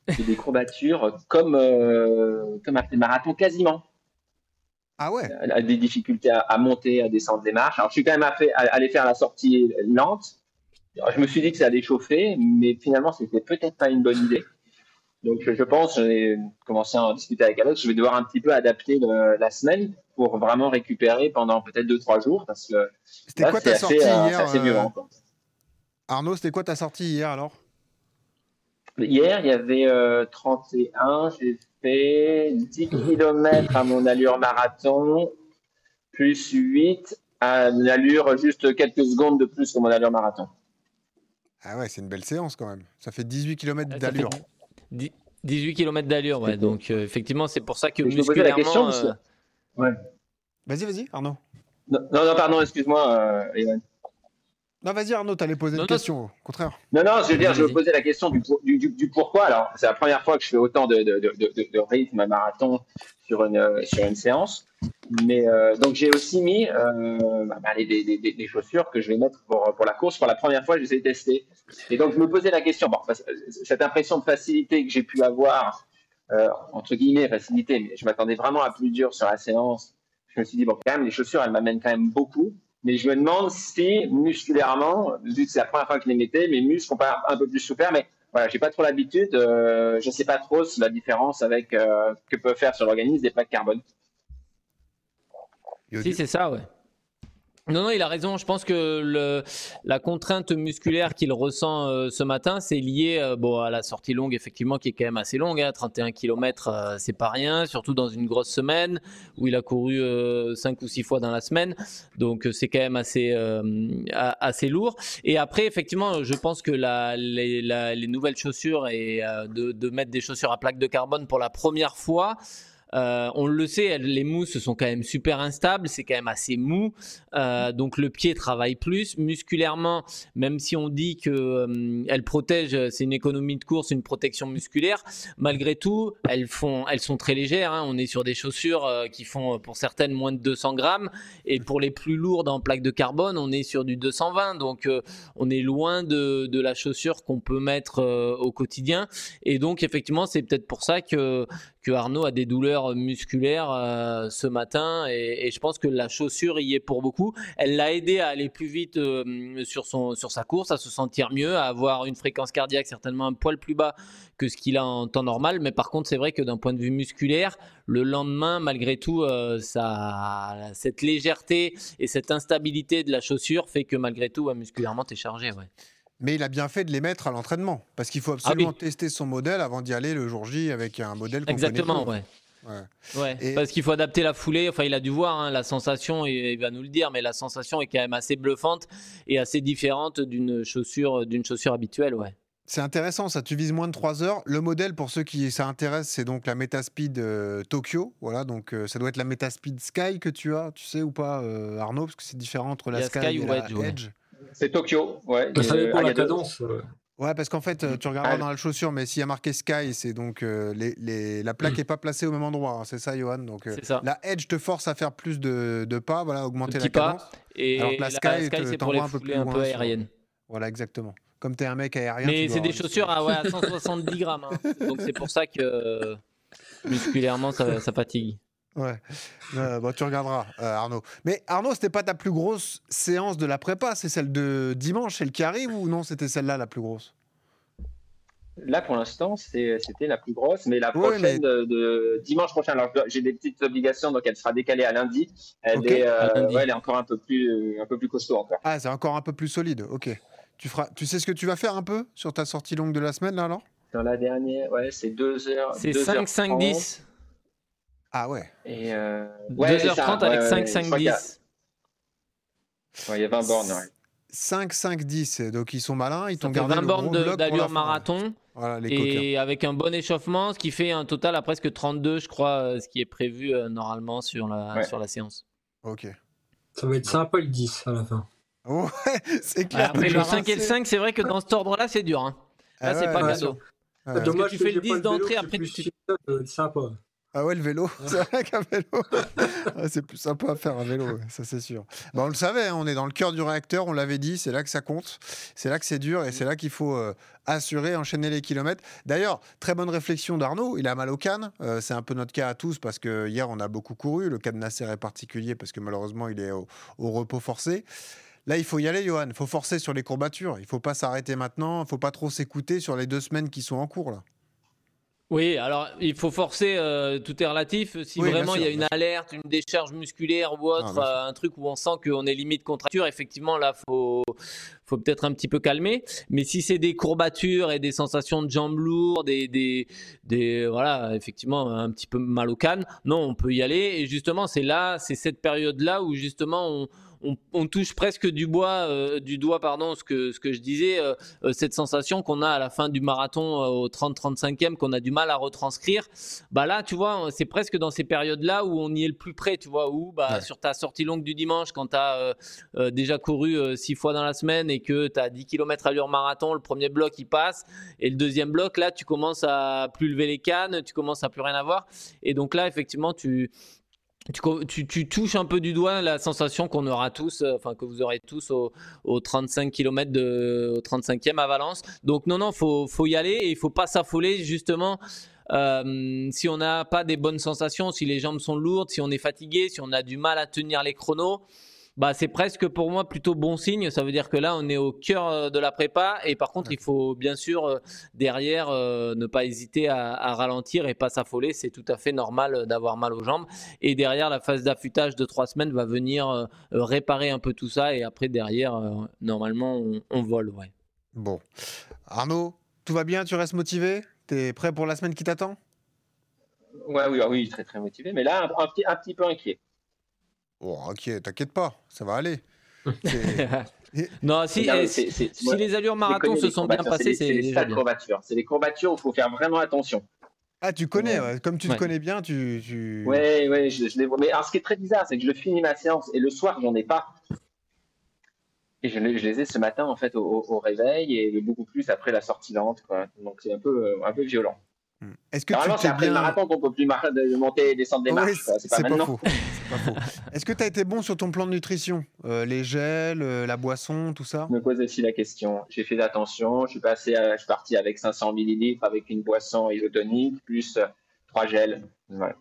et des courbatures comme, euh, comme un marathon quasiment. Ah ouais. Euh, Des difficultés à, à monter, à descendre des marches. Alors, je suis quand même allé aller faire la sortie lente. Alors, je me suis dit que ça allait chauffer, mais finalement, c'était peut-être pas une bonne idée. Donc, je pense, j'ai commencé à en discuter avec Alex, je vais devoir un petit peu adapter le, la semaine pour vraiment récupérer pendant peut-être deux trois jours, parce que C'était là, quoi c'est ta assez, sortie euh, hier c'est assez euh, violent, quoi. Arnaud, c'était quoi ta sortie hier alors? Hier, il y avait euh, trente et un, j'ai fait dix kilomètres à mon allure marathon, plus huit à une allure juste quelques secondes de plus que mon allure marathon. Ah ouais, c'est une belle séance quand même. Ça fait dix-huit kilomètres Ça d'allure. fait dix- dix-huit kilomètres d'allure, ouais. Donc euh, effectivement, c'est pour ça que Et je me posais la question, musculairement. parce euh, que- ouais. Vas-y, vas-y, Arnaud. Non, non, non, pardon, excuse-moi, euh, Evan. Non, vas-y, Arnaud, t'allais poser Non, une non, question, au contraire. Non, non, je veux dire, je me Vas-y. posais la question du, pour- du, du, du pourquoi. Alors, c'est la première fois que je fais autant de, de, de, de, de rythme marathon sur une, euh, sur une séance. Mais euh, donc, j'ai aussi mis euh, bah, les, les, les, les chaussures que je vais mettre pour, pour la course. Pour la première fois, je les ai testées. Et donc, je me posais la question, bon, cette impression de facilité que j'ai pu avoir, euh, entre guillemets, facilité, mais je m'attendais vraiment à plus dur sur la séance. Je me suis dit, bon, quand même, les chaussures, elles m'amènent quand même beaucoup. Mais je me demande si, musculairement, vu que c'est la première fois que je les mettais, mes muscles ont pas un peu plus souffert, mais voilà, j'ai pas trop l'habitude. Euh, je sais pas trop la différence avec euh, que peut faire sur l'organisme des plaques carbone. Si, c'est ça, ouais. Non, non, il a raison. Je pense que le, la contrainte musculaire qu'il ressent euh, ce matin, c'est lié euh, bon, à la sortie longue, effectivement, qui est quand même assez longue. Hein, trente et un kilomètres, euh, c'est pas rien, surtout dans une grosse semaine où il a couru euh, cinq ou six fois dans la semaine. Donc, euh, c'est quand même assez, euh, assez lourd. Et après, effectivement, je pense que la, les, la, les nouvelles chaussures et euh, de, de mettre des chaussures à plaque de carbone pour la première fois, Euh, on le sait, les mousses sont quand même super instables, c'est quand même assez mou, euh, donc le pied travaille plus musculairement, même si on dit que euh, elles protègent, c'est une économie de course, une protection musculaire. Malgré tout, elles font, elles sont très légères. Hein. On est sur des chaussures euh, qui font pour certaines moins de deux cents grammes, et pour les plus lourdes en plaque de carbone, on est sur du deux cent vingt. Donc euh, on est loin de, de la chaussure qu'on peut mettre euh, au quotidien. Et donc effectivement, c'est peut-être pour ça que que Arnaud a des douleurs musculaires euh, ce matin, et, et je pense que la chaussure y est pour beaucoup. Elle l'a aidé à aller plus vite euh, sur, son, sur sa course, à se sentir mieux, à avoir une fréquence cardiaque certainement un poil plus bas que ce qu'il a en temps normal. Mais par contre, c'est vrai que d'un point de vue musculaire, le lendemain, malgré tout, euh, ça, cette légèreté et cette instabilité de la chaussure fait que malgré tout, ouais, musculairement, tu es chargé. Ouais. Mais il a bien fait de les mettre à l'entraînement, parce qu'il faut absolument Ah oui. tester son modèle avant d'y aller le jour J avec un modèle qu'on Exactement, connaît ouais. Ouais. Ouais, Et- parce qu'il faut adapter la foulée. Enfin, il a dû voir hein, la sensation, et il va nous le dire, mais la sensation est quand même assez bluffante et assez différente d'une chaussure, d'une chaussure habituelle, ouais. C'est intéressant, ça. Tu vises moins de trois heures. Le modèle, pour ceux qui ça intéresse, c'est donc la Metaspeed euh, Tokyo. Voilà, donc euh, ça doit être la Metaspeed Sky que tu as, tu sais ou pas, euh, Arnaud, parce que c'est différent entre Il la y a Sky, Sky et ou la Edge, ouais. Edge. C'est Tokyo, ouais. Ça Euh, dépend ah, de il y la a deux- cadence. euh. Ouais, parce qu'en fait, euh, tu regarderas dans la chaussure, mais s'il y a marqué Sky, c'est donc euh, les, les- la plaque n'est pas placée au même endroit. Hein, c'est ça, Johan. Donc euh, C'est ça. la Edge te force à faire plus de, de pas, voilà, De augmenter la petits pas. cadence. Et Alors que la la Sky Sky, te- c'est pour t'envoie les un peu foulées plus un loin peu sur- aériennes. Voilà, exactement. Comme tu es un mec aérien. tu Mais dois c'est des avoir- chaussures à, ouais, à cent soixante-dix grammes. Hein. Donc c'est pour ça que euh, musculairement, ça, ça fatigue. Ouais, Euh, bon, tu regarderas, euh, Arnaud. Mais Arnaud, c'était pas ta plus grosse séance de la prépa, c'est celle de dimanche, celle qui arrive, ou non, c'était celle-là la plus grosse? Là, pour l'instant, c'est- c'était la plus grosse, mais la Ouais, prochaine mais- de, de dimanche prochain. Alors, je dois- j'ai des petites obligations, donc elle sera décalée à lundi. Elle, Ok. est, euh, À lundi. ouais, elle est encore un peu plus, un peu plus costaud encore. Ah, c'est encore un peu plus solide, ok. Tu, feras... tu sais ce que tu vas faire un peu sur ta sortie longue de la semaine, là, alors? Dans la dernière, ouais, c'est deux heures. C'est deux heures cinq cinq dix. Ah ouais. Et euh, ouais, c'est deux heures trente ça, avec ouais, cinq ouais, je cinq crois qu'il y a- dix. ouais, il y a vingt bornes. Ouais. cinq cinq dix, donc ils sont malins, ils Ça t'ont fait gardé vingt le bornes gros de- bloc pour la d'allure fin. marathon. Voilà, les coquins. Et avec un bon échauffement, ce qui fait un total à presque trente-deux, je crois, euh, ce qui est prévu euh, normalement sur la, Ouais. sur la séance. Ok. Ça va être sympa le dix à la fin. Ouais, c'est clair. Après, tu le vas cinq et le rincer. cinq, c'est vrai que dans cet ordre-là, c'est dur. Hein. Là, Ah c'est ouais, pas ouais. cadeau. Ouais. que Dommage tu que fais le j'ai dix pas vélo, d'entrée, que après plus tu- chic, ça doit être sympa. Ah ouais, le vélo, c'est vrai qu'un vélo, ah, c'est plus sympa à faire un vélo, ouais, ça c'est sûr. Bah, on le savait, hein, on est dans le cœur du réacteur, on l'avait dit, c'est là que ça compte, c'est là que c'est dur et c'est là qu'il faut euh, assurer, enchaîner les kilomètres. D'ailleurs, très bonne réflexion d'Arnaud, il a mal aux cannes, euh, c'est un peu notre cas à tous parce que hier on a beaucoup couru, le cas de Nasser est particulier parce que malheureusement il est au, au repos forcé. Là, il faut y aller, Johan, il faut forcer sur les courbatures, il ne faut pas s'arrêter maintenant, il ne faut pas trop s'écouter sur les deux semaines qui sont en cours là. Oui, alors il faut forcer, euh, tout est relatif. Si Oui, vraiment bien il y a sûr, une bien alerte, une décharge musculaire ou autre, Ah, bien sûr. euh, un truc où on sent qu'on est limite contracture, effectivement là, faut, faut peut-être un petit peu calmer. Mais si c'est des courbatures et des sensations de jambes lourdes, des, des, des, voilà, effectivement un petit peu mal aux cannes, non, on peut y aller. Et justement, c'est là, c'est cette période-là où justement on On, on touche presque du bois, euh, du doigt, pardon, ce que, ce que je disais, euh, euh, cette sensation qu'on a à la fin du marathon euh, au trente trente-cinquième, qu'on a du mal à retranscrire. Bah là, tu vois, c'est presque dans ces périodes-là où on y est le plus près, tu vois, où bah, Ouais. sur ta sortie longue du dimanche, quand tu as euh, euh, déjà couru euh, six fois dans la semaine et que tu as dix kilomètres allure marathon, le premier bloc il passe, et le deuxième bloc, là, tu commences à plus lever les cannes, tu commences à plus rien avoir. Et donc là, effectivement, tu. Tu, tu, tu touches un peu du doigt la sensation qu'on aura tous, euh, enfin que vous aurez tous au, au trente-cinq kilomètres de, au trente-cinquième à Valence. Donc non, non, faut, faut y aller et il faut pas s'affoler justement. Euh, si on n'a pas des bonnes sensations, si les jambes sont lourdes, si on est fatigué, si on a du mal à tenir les chronos, bah c'est presque pour moi plutôt bon signe. Ça veut dire que là, on est au cœur de la prépa et par contre, Ouais. il faut bien sûr euh, derrière euh, ne pas hésiter à, à ralentir et pas s'affoler. C'est tout à fait normal d'avoir mal aux jambes. Et derrière, la phase d'affûtage de trois semaines va venir euh, réparer un peu tout ça et après derrière, euh, normalement, on, on vole. Ouais. Bon. Arnaud, tout va bien, tu restes motivé? T'es prêt pour la semaine qui t'attend? Ouais, oui, ah oui, très très motivé, mais là un, un petit, un petit peu inquiet. Oh, ok, t'inquiète pas, ça va aller. C'est- Non, si, Non, mais eh, c'est- si, c'est- si moi, les allures je marathon connais se les sont bien courbatures, c'est passées, les- c'est c'est les déjà sales bien. courbatures. C'est les courbatures où il faut faire vraiment attention. Ah, tu connais, Ouais. ouais. Comme tu Ouais. te connais bien, tu. tu... Ouais, ouais, je, je les vois. Mais alors, ce qui est très bizarre, c'est que je finis ma séance et le soir, j'en ai pas. Et je, les- je les ai ce matin, en fait, au, au- au réveil et beaucoup plus après la sortie lente, quoi. Donc, c'est un peu, euh, un peu violent. Hmm. Est-ce que Normalement, tu c'est t'es après le bien. marathon qu'on peut plus mar- de- monter et descendre des Oui, marches, quoi. C'est pas c'est pas maintenant. faux. C'est pas faux. Est-ce que tu as été bon sur ton plan de nutrition? Euh, Les gels, euh, la boisson, tout ça? Je me pose aussi la question. J'ai fait attention. Je suis passé, à- je suis parti avec cinq cents millilitres avec une boisson isotonique plus euh, trois gels. Voilà.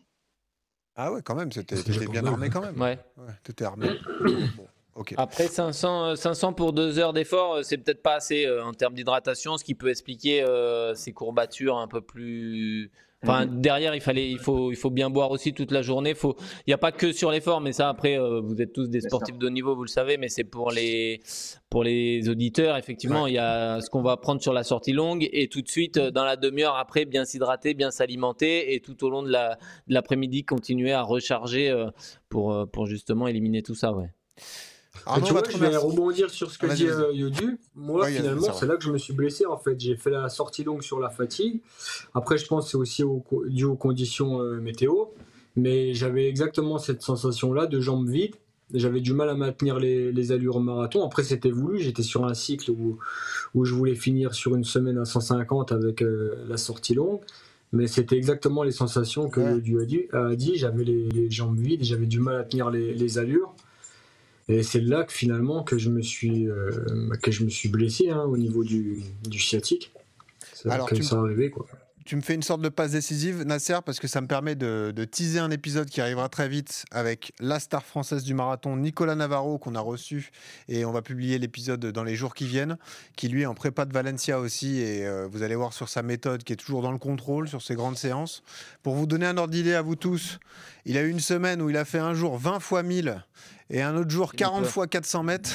Ah ouais, quand même, c'était C'est t'étais déjà bien pas mal. armé quand même. Ouais. Ouais, t'étais armé. Bon, ok. Après cinq cents, euh, cinq cents pour deux heures d'effort, euh, c'est peut-être pas assez euh, en termes d'hydratation, ce qui peut expliquer euh, ces courbatures un peu plus. Enfin, Mhm. derrière, il fallait, il faut, il faut bien boire aussi toute la journée. Faut, il n'y a pas que sur l'effort, mais ça après, euh, vous êtes tous des Bien sportifs sûr. de haut niveau, vous le savez, mais c'est pour les, pour les auditeurs. Effectivement, Ouais. il y a ce qu'on va prendre sur la sortie longue et tout de suite euh, dans la demi-heure après, bien s'hydrater, bien s'alimenter et tout au long de la, de l'après-midi, continuer à recharger euh, pour, euh, pour justement éliminer tout ça, ouais. Arnaud, tu on va vois, te je vais remercier. rebondir sur ce que Vas-y, dit vas-y. euh, Yodu. Moi, Ouais, finalement, c'est vrai. c'est là que je me suis blessé. En fait, j'ai fait la sortie longue sur la fatigue. Après, je pense que c'est aussi au- dû aux conditions euh, météo. Mais j'avais exactement cette sensation-là de jambes vides. J'avais du mal à maintenir les, les allures au marathon. Après, c'était voulu. J'étais sur un cycle où, où je voulais finir sur une semaine à cent cinquante avec euh, la sortie longue. Mais c'était exactement les sensations que Ouais. Yodu a dit. a dit. J'avais les, les jambes vides, j'avais du mal à tenir les, les allures. Et c'est là que finalement que je me suis, euh, que je me suis blessé hein, au niveau du, du sciatique. C'est là Alors, que tu me- ça est arrivé, quoi. Tu me fais une sorte de passe décisive, Nasser, parce que ça me permet de, de teaser un épisode qui arrivera très vite avec la star française du marathon, Nicolas Navarro, qu'on a reçu. Et on va publier l'épisode dans les jours qui viennent, qui lui est en prépa de Valencia aussi. Et euh, vous allez voir sur sa méthode, qui est toujours dans le contrôle, sur ses grandes séances. Pour vous donner un ordre d'idée à vous tous, il a eu une semaine où il a fait un jour vingt fois mille et un autre jour quarante fois quatre cents mètres.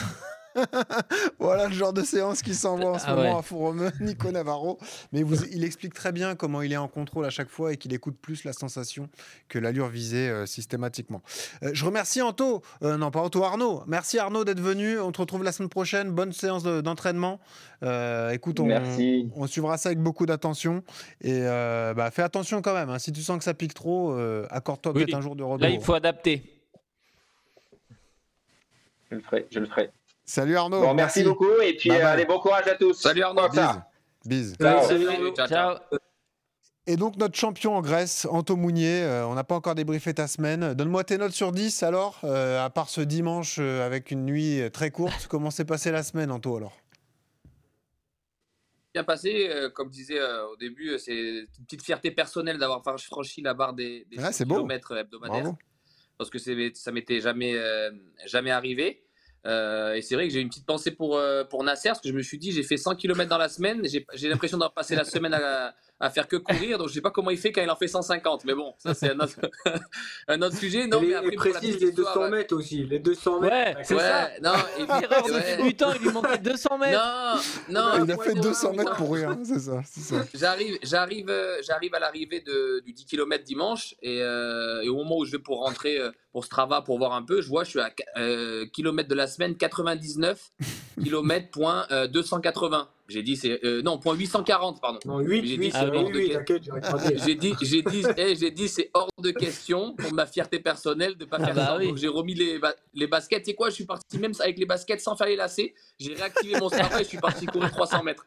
Voilà le genre de séance qui s'envoie en ce Ah moment ouais. à Fourremeux, Nico Navarro. Mais vous, il explique très bien comment il est en contrôle à chaque fois et qu'il écoute plus la sensation que l'allure visée euh, systématiquement. Euh, je remercie Anto, euh, non pas Anto, Arnaud. Merci Arnaud d'être venu. On te retrouve la semaine prochaine. Bonne séance de- d'entraînement. Euh, écoute, on, Merci. on suivra ça avec beaucoup d'attention. Et euh, bah, fais attention quand même. Hein. Si tu sens que ça pique trop, euh, accorde-toi Oui. peut-être un jour de repos. Là, il faut adapter. Je le ferai, je le ferai. Salut Arnaud. Bon, merci, beaucoup et puis Bye euh, bye. allez, bon courage à tous. Salut Arnaud. Comme ça. Bise. Bise. Ciao. Salut, Ciao. ciao, ciao. Ciao. Et donc, notre champion en Grèce, Anto Mounier, euh, on n'a pas encore débriefé ta semaine. Donne-moi tes notes sur dix, alors, euh, à part ce dimanche euh, avec une nuit très courte. Comment s'est passée la semaine, Anto, alors ? Bien passé, euh, comme je disais euh, au début, euh, c'est une petite fierté personnelle d'avoir franchi la barre des, des ouais, cent kilomètres hebdomadaires. Bravo. Parce que c'est, ça m'était jamais, euh, jamais arrivé. Euh, et c'est vrai que j'ai une petite pensée pour, euh, pour Nasser, parce que je me suis dit, j'ai fait cent kilomètres dans la semaine, j'ai, j'ai l'impression d'avoir passé la semaine à, à faire que courir, donc je ne sais pas comment il fait quand il en fait cent cinquante, mais bon, ça c'est un autre, un autre sujet. Non, les, mais après, les précise les deux cents mètres aussi, les deux cents mètres. Ouais, c'est ouais, ça. Non, et puis, Erreur ouais. de débutant, il lui manquait deux cents mètres. Non, non. Il a fait deux cents mètres pour rien, c'est ça. C'est ça. J'arrive, j'arrive, euh, j'arrive à l'arrivée de, du dix kilomètres dimanche, et, euh, et au moment où je vais pour rentrer euh, pour Strava pour voir un peu, je vois, je suis à euh, kilomètre de la semaine, quatre-vingt-dix-neuf kilomètres point euh, deux cent quatre-vingts. J'ai dit, c'est euh, non, point huit cent quarante, pardon. Non, huit, j'ai huit, dit, ah, c'est hors oui, de... oui, j'ai dit, j'ai dit, hey, j'ai dit, c'est hors de question pour ma fierté personnelle de pas ah faire bah ça. oui. Donc j'ai remis les, ba- les baskets. Tu sais quoi, je suis parti même avec les baskets sans faire les lacets. J'ai réactivé mon Strava et je suis parti courir trois cents mètres.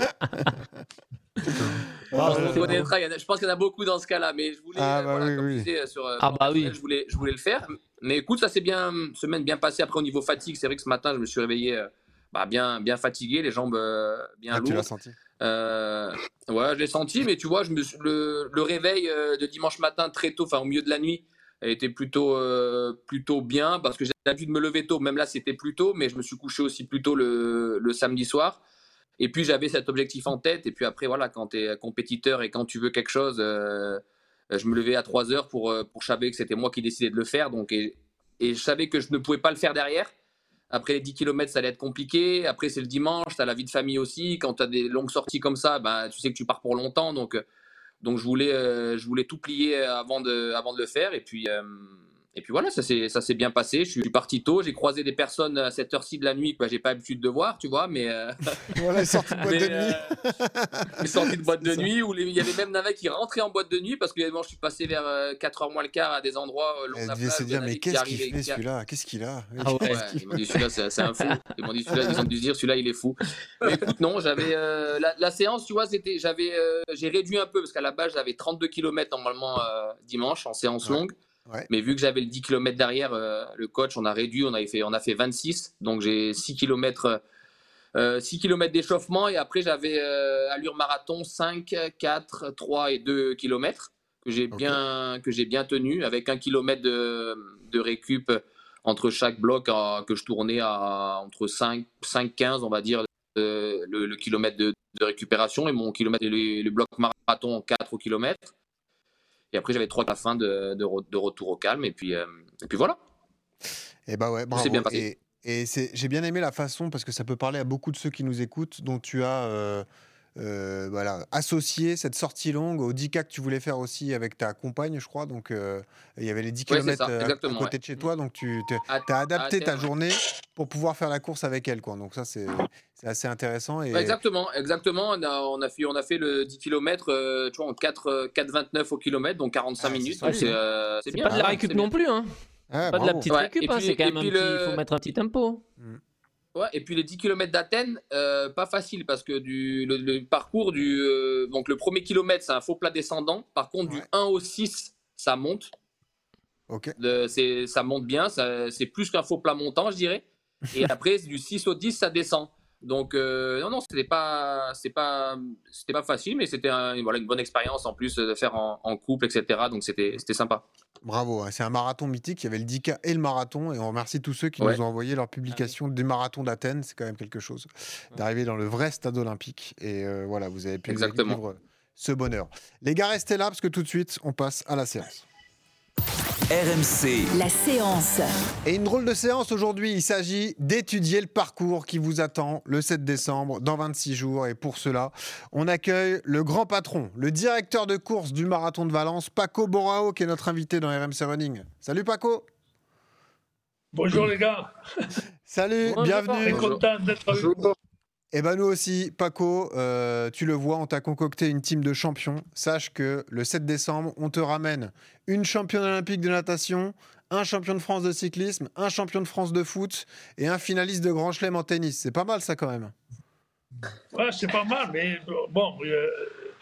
Ah, on c'est connaîtra, il y en a- je pense qu'il y en a beaucoup dans ce cas-là, mais je voulais, Ah, euh, bah voilà, oui, comme oui. je disais, sur euh, Ah, bah oui. je voulais, je voulais le faire. Mais écoute, ça s'est bien, semaine bien passée. Après, au niveau fatigue, c'est vrai que ce matin, je me suis réveillé euh, bah, bien, bien fatigué, les jambes euh, bien Ah, tu l'as lourdes. senti. Euh, ouais, je l'ai senti, mais tu vois, je me suis- le, le réveil euh, de dimanche matin très tôt, enfin au milieu de la nuit, était plutôt, euh, plutôt bien parce que j'ai l'habitude de me lever tôt. Même là, c'était plus tôt, mais je me suis couché aussi plus tôt le, le samedi soir. Et puis j'avais cet objectif en tête. Et puis après, voilà, quand tu es compétiteur et quand tu veux quelque chose, euh, je me levais à trois heures pour, pour je savais que c'était moi qui décidais de le faire. Donc, et, et je savais que je ne pouvais pas le faire derrière. Après les dix kilomètres, ça allait être compliqué. Après, c'est le dimanche, tu as la vie de famille aussi. Quand tu as des longues sorties comme ça, bah, tu sais que tu pars pour longtemps. Donc, donc je, voulais, euh, je voulais tout plier avant de, avant de le faire. Et puis, euh, et puis voilà, ça s'est, ça s'est bien passé. Je suis parti tôt. J'ai croisé des personnes à cette heure-ci de la nuit que bah, je n'ai pas l'habitude de voir, tu vois. Mais, euh... Voilà, il est sorti de boîte mais, de nuit. Euh, il est sorti de boîte de nuit. Où les... il y avait même Navek qui rentrait en boîte de nuit parce que évidemment, je suis passé vers euh, quatre heures moins le quart à des endroits euh, longs Elle la devait plage. se dire, mais qui qu'est-ce qu'il arrivait, fait qui a- celui-là ? Qu'est-ce qu'il a ? Ah ouais. Ouais, ils m'ont dit celui-là, c'est, c'est un fou. Ils m'ont dit celui-là, ils ont dû se dire celui-là, il est fou. Mais écoute, non, j'avais euh, la, la séance, tu vois, c'était, j'avais, euh, j'ai réduit un peu parce qu'à la base, j'avais trente-deux kilomètres normalement euh, dimanche en séance Ouais. longue. Ouais. Mais vu que j'avais le dix kilomètres derrière, euh, le coach, on a réduit, on avait fait, on a fait vingt-six. Donc j'ai six kilomètres, euh, six kilomètres d'échauffement et après j'avais euh, allure marathon cinq, quatre, trois et deux kilomètres que j'ai Ok. bien, que j'ai bien tenu avec un kilomètre de, de récup entre chaque bloc euh, que je tournais à entre cinq, cinq, quinze, on va dire, euh, le, le kilomètre de, de récupération et mon kilomètre, le, le bloc marathon en quatre kilomètres. Et après, j'avais trois à la fin de, de, re- de retour au calme. Et puis, euh, et puis voilà. Et bah ouais, bravo. s'est bien passé. Et, et c'est, j'ai bien aimé la façon, parce que ça peut parler à beaucoup de ceux qui nous écoutent, dont tu as euh, euh, voilà, associé cette sortie longue au dix K que tu voulais faire aussi avec ta compagne, je crois. Donc euh, il y avait les dix Ouais, c'est kilomètres ça, à, à exactement, côté ouais. de chez toi, donc tu À- as adapté à ta terme, journée pour pouvoir faire la course avec elle, quoi. Donc ça, c'est, c'est assez intéressant. Et Ouais, exactement, exactement. On a, on a, fait, on a fait le dix kilomètres euh, tu vois, en quatre, quatre vingt-neuf au kilomètre, donc quarante-cinq Ah, c'est minutes. solide, Donc c'est, hein. euh, c'est C'est bien. pas de la Ah ouais, récup c'est non bien. plus, hein. ouais, Pas de la bravo. petite Ouais, récup, et hein. puis- C'est quand et même un puis petit. le- Il faut mettre un petit tempo. Ouais, et puis les dix kilomètres d'Athènes, euh, pas facile parce que du, le, le parcours du. euh, donc le premier kilomètre, c'est un faux plat descendant. Par contre, Ouais. du un au six, ça monte. Ok. Le- c'est, ça monte bien, ça- c'est plus qu'un faux plat montant, je dirais. Et après, du six au dix, ça descend. Donc, euh, non, non, c'était pas, c'était pas, c'était pas facile, mais c'était un- voilà, une bonne expérience en plus de faire en, en couple, et cetera. Donc, c'était, c'était sympa. Bravo, hein. C'est un marathon mythique. Il y avait le dix K et le marathon. Et on remercie tous ceux qui Ouais. nous ont envoyé leur publication du marathon d'Athènes. C'est quand même quelque chose d'arriver dans le vrai stade olympique. Et euh, voilà, vous avez pu Exactement. vivre ce bonheur. Les gars, restez là parce que tout de suite, on passe à la séance. R M C. La séance. Et une drôle de séance aujourd'hui. Il s'agit d'étudier le parcours qui vous attend le sept décembre, dans vingt-six jours. Et pour cela, on accueille le grand patron, le directeur de course du marathon de Valence, Paco Borao, qui est notre invité dans R M C Running. Salut Paco. Bonjour les gars, Salut, Bonjour, bienvenue. très Bonjour. content d'être avec Bonjour. vous. Eh ben nous aussi, Paco, euh, tu le vois, on t'a concocté une team de champions. Sache que le sept décembre, on te ramène une championne olympique de natation, un champion de France de cyclisme, un champion de France de foot et un finaliste de Grand Chelem en tennis. C'est pas mal ça quand même. Ouais, c'est pas mal, mais bon, euh,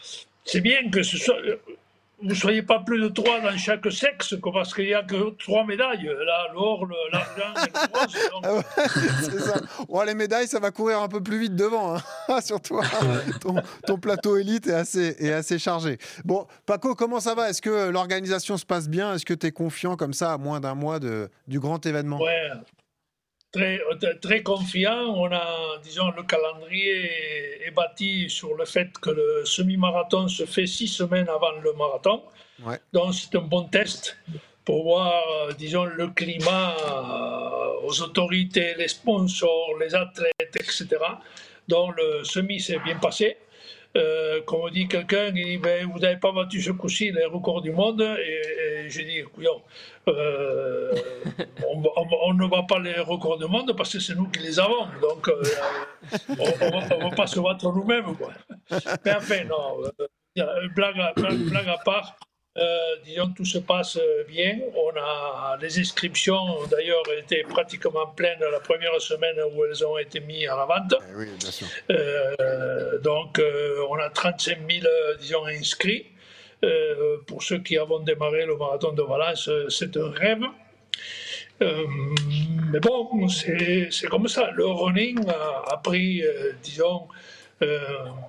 c'est bien que ce soit, vous ne soyez pas plus de trois dans chaque sexe, parce qu'il n'y a que trois médailles. Là, l'or, le- l'argent et le bronze. donc- Ah ouais, c'est ça. Bon, les médailles, ça va courir un peu plus vite devant, hein. Sur toi. Ton, ton plateau élite est assez, est assez chargé. Bon, Paco, comment ça va? Est-ce que l'organisation se passe bien? Est-ce que tu es confiant comme ça à moins d'un mois de, du grand événement? Ouais, très, très confiant. On a, disons, le calendrier est, est bâti sur le fait que le semi-marathon se fait six semaines avant le marathon. Ouais. Donc, c'est un bon test pour voir, euh, disons, le climat euh, aux autorités, les sponsors, les athlètes, et cetera. Donc, le semi s'est bien passé. Euh, comme dit quelqu'un, il dit ben, vous n'avez pas battu ce coup-ci les records du monde. Et, et j'ai dit couillon, euh, on, on, on ne bat pas les records du monde parce que c'est nous qui les avons. Donc, euh, on ne va pas se battre nous-mêmes. Quoi. Mais enfin, non, euh, blague, à, blague à part. Euh, disons, tout se passe bien. On a les inscriptions, d'ailleurs, étaient pratiquement pleines la première semaine où elles ont été mises à la vente. Eh oui, bien sûr. Euh, donc, euh, on a trente-cinq mille, disons, inscrits. Euh, pour ceux qui avons démarré le marathon de Valence, c'est un rêve. Euh, mais bon, c'est c'est comme ça. Le running a, a pris, euh, disons, euh,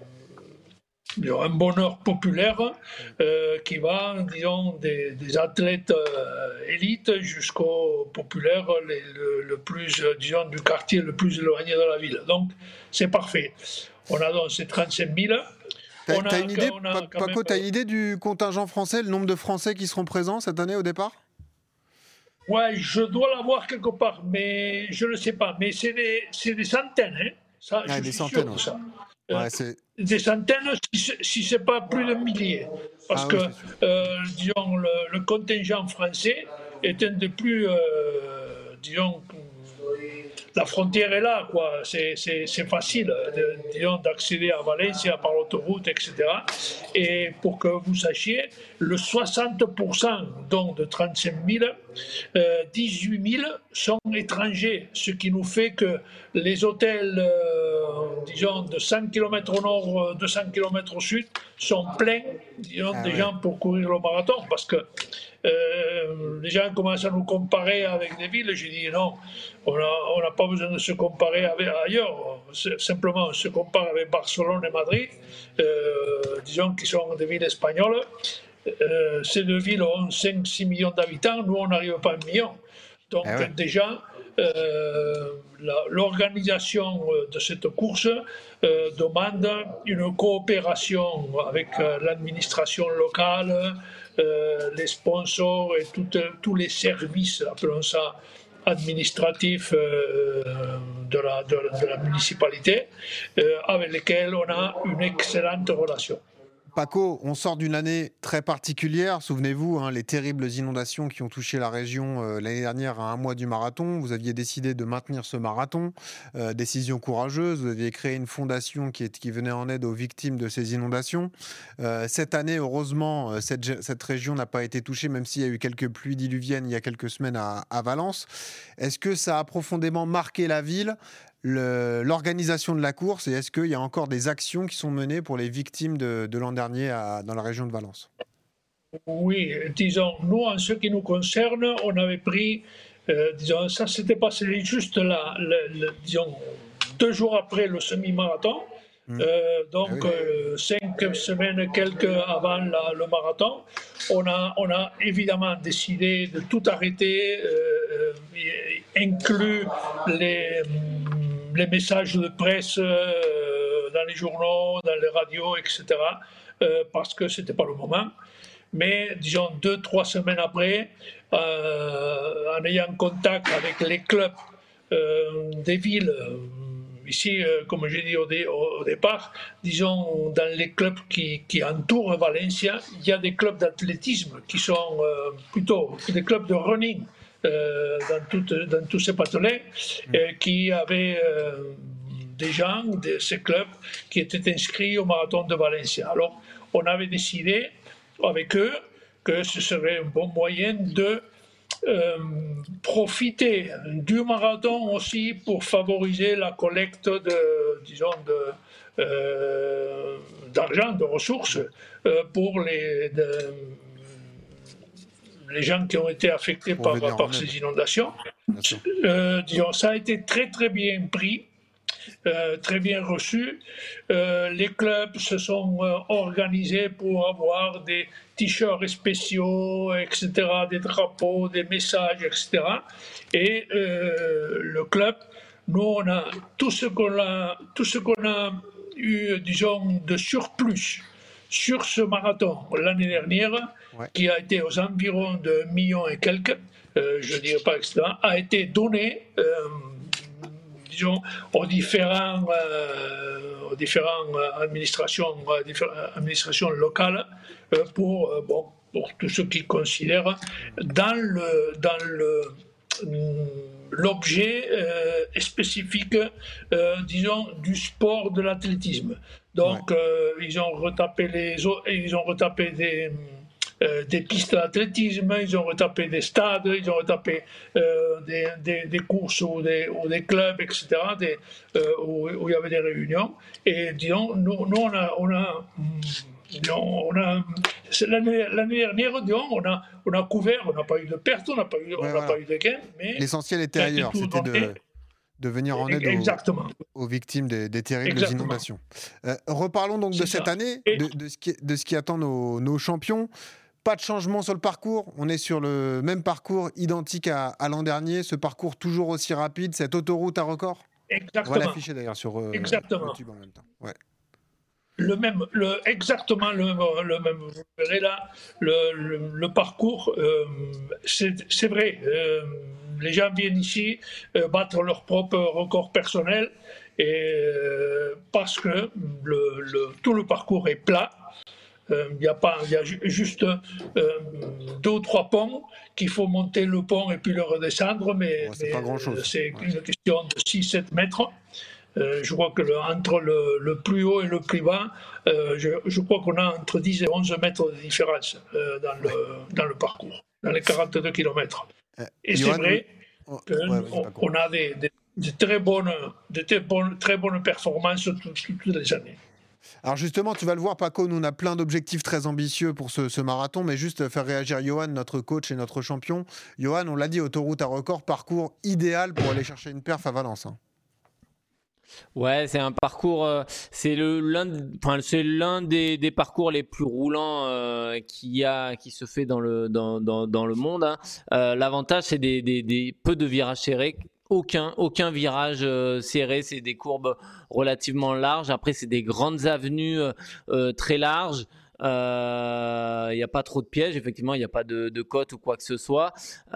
un bonheur populaire euh, qui va, disons, des, des athlètes euh, élites jusqu'aux populaires les, le, le plus, disons, du quartier le plus éloigné de la ville. Donc, c'est parfait. On a donc ces trente-cinq mille. T'as, On a- t'as une idée, on a Pa- quand Paco, même- t'as une idée du contingent français, le nombre de Français qui seront présents cette année au départ? Ouais, je dois l'avoir quelque part, mais je ne sais pas. Mais c'est des, c'est des centaines, hein. Ça, Ah, je des suis centaines, sûr de ouais. ça. Euh, Ouais, c'est... Des centaines, si ce si c'est pas plus de milliers. Parce Ah oui, que, c'est sûr. euh, disons, le, le contingent français est un des plus, euh, disons, la frontière est là, quoi. C'est, c'est, c'est facile, de, disons, d'accéder à Valencia par l'autoroute, et cetera. Et pour que vous sachiez, le soixante pour cent donc de trente-cinq mille, euh, dix-huit mille sont étrangers, ce qui nous fait que les hôtels, euh, disons, de cent kilomètres au nord, deux cents kilomètres au sud, sont pleins, disons, Ah des ouais. gens pour courir le marathon, parce que euh, les gens commencent à nous comparer avec des villes. J'ai dit non, on n'a on n'a pas besoin de se comparer avec ailleurs. C'est- Simplement, on se compare avec Barcelone et Madrid, euh, disons, qui sont des villes espagnoles. Euh, ces deux villes ont cinq six millions d'habitants, nous on n'arrive pas à un million. Donc Ah ouais. déjà, euh, la- l'organisation euh, de cette course euh, demande une coopération avec euh, l'administration locale, euh, les sponsors et tout- tous les services, appelons ça administratifs euh, de, la, de, la- de la municipalité, euh, avec lesquels on a une excellente relation. Paco, on sort d'une année très particulière. Souvenez-vous, hein, les terribles inondations qui ont touché la région euh, l'année dernière à un mois du marathon. Vous aviez décidé de maintenir ce marathon. Euh, décision courageuse. Vous aviez créé une fondation qui, est, qui venait en aide aux victimes de ces inondations. Euh, cette année, heureusement, euh, cette, gé- cette région n'a pas été touchée, même s'il y a eu quelques pluies diluviennes il y a quelques semaines à, à Valence. Est-ce que ça a profondément marqué la ville, le- l'organisation de la course, et est-ce qu'il y a encore des actions qui sont menées pour les victimes de, de l'an dernier à- dans la région de Valence? Oui, disons, nous, en ce qui nous concerne, on avait pris, euh, disons, ça s'était passé juste là, le- le- disons, deux jours après le semi-marathon. Mm. Euh, donc, Ah oui. euh, cinq semaines, quelques avant la- le marathon, on a, on a évidemment décidé de tout arrêter, euh, euh, inclus les, hum, les messages de presse euh, dans les journaux, dans les radios, et cetera, euh, parce que ce n'était pas le moment. Mais disons deux, trois semaines après, euh, en ayant contact avec les clubs euh, des villes, euh, ici, euh, comme j'ai dit au, dé- au- au départ, disons dans les clubs qui, qui entourent Valencia, il y a des clubs d'athlétisme qui sont euh, plutôt des clubs de running euh, dans, toutes- dans tous ces patelins, euh, qui avaient euh, des gens de ces clubs qui étaient inscrits au marathon de Valencia. Alors, on avait décidé avec eux que ce serait un bon moyen de euh, profiter du marathon aussi pour favoriser la collecte de, disons, de, euh, d'argent, de ressources euh, pour les, de, les gens qui ont été affectés Pour par, par ces inondations. Euh, disons, ça a été très très bien pris. Euh, très bien reçu. Euh, les clubs se sont euh, organisés pour avoir des t-shirts spéciaux, et cetera, des drapeaux, des messages, et cetera. Et euh, le club, nous, on a tout ce qu'on a, tout ce qu'on a eu, disons, de surplus sur ce marathon l'année dernière, ouais. qui a été aux environs de un million et quelques, euh, je ne dirais pas et cetera, a été donné. Euh, disons, aux différents, euh, aux différentes administrations, euh, différentes administrations locales euh, pour, euh, bon, pour tous ceux qui considèrent dans le, dans le, l'objet euh, spécifique, euh, disons, du sport de l'athlétisme. Donc, ouais. euh, ils ont retapé les, ils ont retapé des Euh, des pistes d'athlétisme, ils ont retapé des stades, ils ont retapé euh, des, des, des courses ou des, ou des clubs, et cetera, des, euh, où, où il y avait des réunions. Et disons, nous, nous on a, on a, on a l'année, l'année dernière, disons, on a, on a couvert, on n'a pas eu de pertes, on n'a pas eu, on ouais, n'a voilà. pas eu de gains, mais l'essentiel était ailleurs, c'était de, de venir en aide aux, aux victimes des, des terribles Exactement. inondations. Euh, reparlons donc C'est de cette ça. année, Et... de, de, ce qui, de ce qui attend nos, nos champions. Pas de changement sur le parcours, on est sur le même parcours identique à, à l'an dernier, ce parcours toujours aussi rapide, cette autoroute à record. Exactement. On va l'afficher d'ailleurs sur euh, YouTube en même temps. Ouais. Le même, le, exactement le même, le même. Vous verrez là, le, le, le parcours, euh, c'est, c'est vrai, euh, les gens viennent ici euh, battre leur propre record personnel, et, euh, parce que le, le, tout le parcours est plat. Il euh, y a pas, il y a ju- juste euh, deux ou trois ponts qu'il faut monter le pont et puis le redescendre, mais, ouais, c'est, mais pas grand-chose. c'est ouais. une question de six sept mètres. Euh, je crois que le, entre le, le plus haut et le plus bas, euh, je, je crois qu'on a entre dix et onze mètres de différence euh, dans, le, ouais. dans le parcours, dans les quarante-deux kilomètres. Euh, et Johan, c'est vrai oui. qu'on ouais, on a des, des, des, très bonnes, des très, bonnes, très bonnes performances toutes, toutes les années. Alors justement, tu vas le voir, Paco, nous on a plein d'objectifs très ambitieux pour ce, ce marathon, mais juste faire réagir Johan, notre coach et notre champion. Johan, on l'a dit, autoroute à record, parcours idéal pour aller chercher une perf à Valence. Hein. Ouais, c'est un parcours, euh, c'est le l'un, enfin c'est l'un des, des parcours les plus roulants euh, qui a, qui se fait dans le dans dans, dans le monde. Hein. Euh, l'avantage, c'est des, des des peu de virages serrés. Aucun, aucun virage euh, serré, c'est des courbes relativement larges. Après, c'est des grandes avenues euh, euh, très larges. Il euh, n'y a pas trop de pièges, effectivement, il n'y a pas de, de côte ou quoi que ce soit.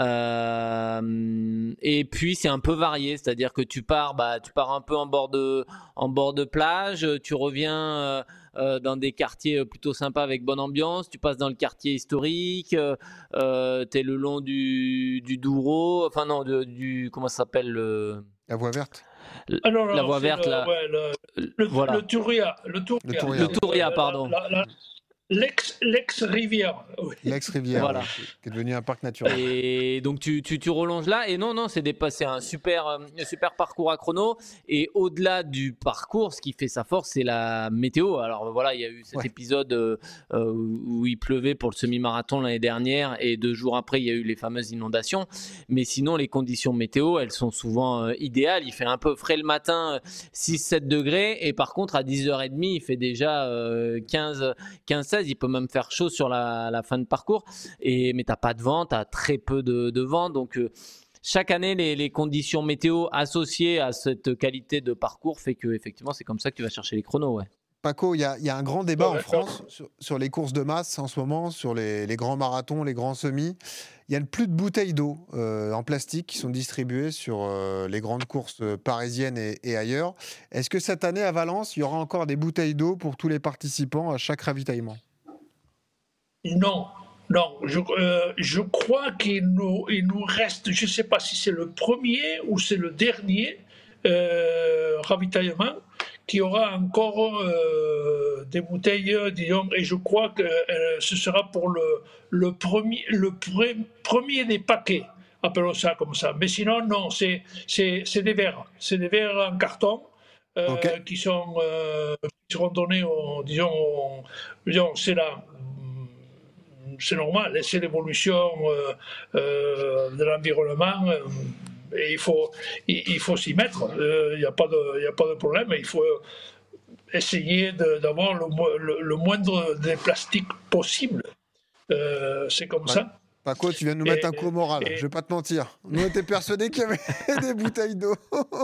Euh, et puis, c'est un peu varié, c'est-à-dire que tu pars, bah, tu pars un peu en bord de, en bord de plage, tu reviens euh, euh, dans des quartiers plutôt sympas avec bonne ambiance, tu passes dans le quartier historique, euh, tu es le long du, du Douro, enfin non, de, du, comment ça s'appelle le... La voie verte. Ah non, non, la voie verte, le, là. Ouais, le, le, voilà. le Touria. Le Touria, le Touria, le Touria pardon. La, la, L'ex, l'ex-rivière. Oui. L'ex-rivière, voilà. oui, qui est devenu un parc naturel. Et donc tu, tu, tu relonges là. Et non, non, c'est, des, c'est un, super, un super parcours à chrono. Et au-delà du parcours, ce qui fait sa force, c'est la météo. Alors voilà, il y a eu cet ouais. épisode euh, où il pleuvait pour le semi-marathon l'année dernière. Et deux jours après, il y a eu les fameuses inondations. Mais sinon, les conditions météo, elles sont souvent euh, idéales. Il fait un peu frais le matin, six sept degrés. Et par contre, à dix heures trente, il fait déjà euh, quinze seize. Il peut même faire chaud sur la, la fin de parcours, et, mais tu n'as pas de vent, tu as très peu de, de vent. Donc, euh, chaque année, les, les conditions météo associées à cette qualité de parcours fait que, effectivement, c'est comme ça que tu vas chercher les chronos. Ouais. Paco, il y, y a un grand débat en France sur, sur les courses de masse en ce moment, sur les, les grands marathons, les grands semis. Il y a plus de bouteilles d'eau euh, en plastique qui sont distribuées sur euh, les grandes courses parisiennes et, et ailleurs. Est-ce que cette année à Valence, il y aura encore des bouteilles d'eau pour tous les participants à chaque ravitaillement ? Non, non. Je, euh, je crois qu'il nous, il nous reste, je ne sais pas si c'est le premier ou c'est le dernier euh, ravitaillement qui aura encore euh, des bouteilles, disons, et je crois que euh, ce sera pour le, le, premier, le pre, premier des paquets, appelons ça comme ça. Mais sinon, non, c'est, c'est, c'est des verres, c'est des verres en carton euh, okay. qui, sont, euh, qui seront donnés, au, disons, au, disons, c'est la... C'est normal, c'est l'évolution euh, euh, de l'environnement euh, et il faut, il, il faut s'y mettre. Il euh, n'y a, a pas de problème. Il faut essayer de, d'avoir le, le, le moindre des plastiques possible. Euh, c'est comme ouais. ça. Paco, tu viens de nous mettre et, un coup au moral, et... je vais pas te mentir. Nous, on était persuadés qu'il y avait des bouteilles d'eau.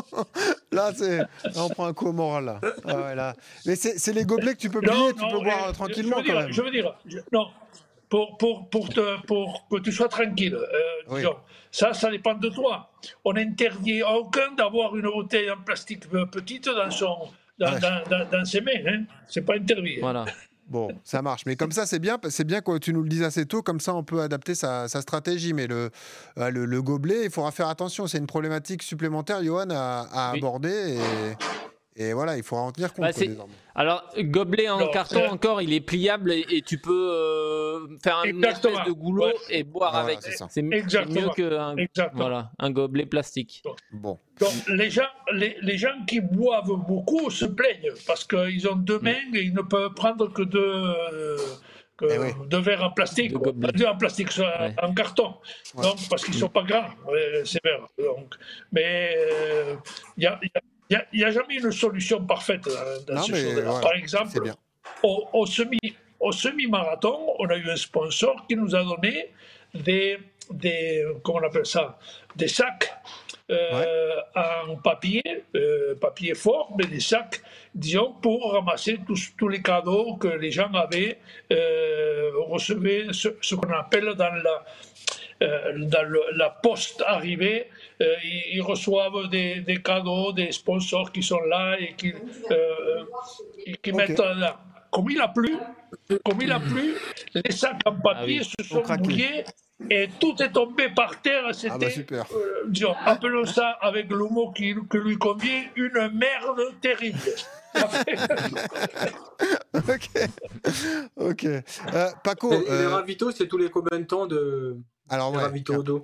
Là, c'est... là, on prend un coup au moral. Là. Ah ouais, là. Mais c'est, c'est les gobelets que tu peux plier, non, tu non, peux boire tranquillement je dire, quand même. Je veux dire, je, non, pour, pour, pour, te, pour que tu sois tranquille, euh, oui. disons, ça, ça dépend de toi. On n'interdit à aucun d'avoir une bouteille en plastique petite dans, son, dans, ouais. dans, dans, dans ses mains. Hein. C'est pas interdit. Voilà. Bon, ça marche. Mais comme ça, c'est bien. C'est bien que tu nous le dises assez tôt. Comme ça, on peut adapter sa, sa stratégie. Mais le, euh, le, le gobelet, il faudra faire attention. C'est une problématique supplémentaire, Johan, à, à oui. aborder. Et, et voilà, il faudra en tenir compte. Bah, désormais. Alors, gobelet en non, carton, c'est... encore, il est pliable et, et tu peux euh, faire une Exactement. espèce de goulot ouais. et boire voilà, avec. C'est, c'est, c'est mieux qu'un voilà, un gobelet plastique. Bon. Donc, les gens, les, les gens qui boivent beaucoup se plaignent parce qu'ils ont deux mains et ils ne peuvent prendre que deux, euh, que eh oui. deux verres en plastique, deux en plastique, ouais. en carton, ouais. donc, parce qu'ils ne sont pas grands, ces verres. Donc. Mais il euh, n'y a, a, a jamais une solution parfaite dans, dans non, ces mais, choses-là. voilà, Par exemple, au, au, semi, au semi-marathon, on a eu un sponsor qui nous a donné des, des comment on appelle ça, des sacs. Euh, ouais. en papier, euh, papier fort, mais des sacs, disons, pour ramasser tous, tous les cadeaux que les gens avaient euh, recevé, ce, ce qu'on appelle dans la, euh, dans le, la poste arrivée, euh, ils, ils reçoivent des, des cadeaux, des sponsors qui sont là et qui, euh, et qui okay. mettent là. Comme il a plu, comme il a plu, les sacs en papier ah oui. se sont mouillés. Et tout est tombé par terre, c'était, ah bah super. Euh, disons, appelons ça avec le mot qui, qui lui convient, une merde terrible. ok, ok. Euh, Paco, les, euh... les ravitaux, c'est tous les combien de temps de Alors, les ouais, ravitaux d'eau?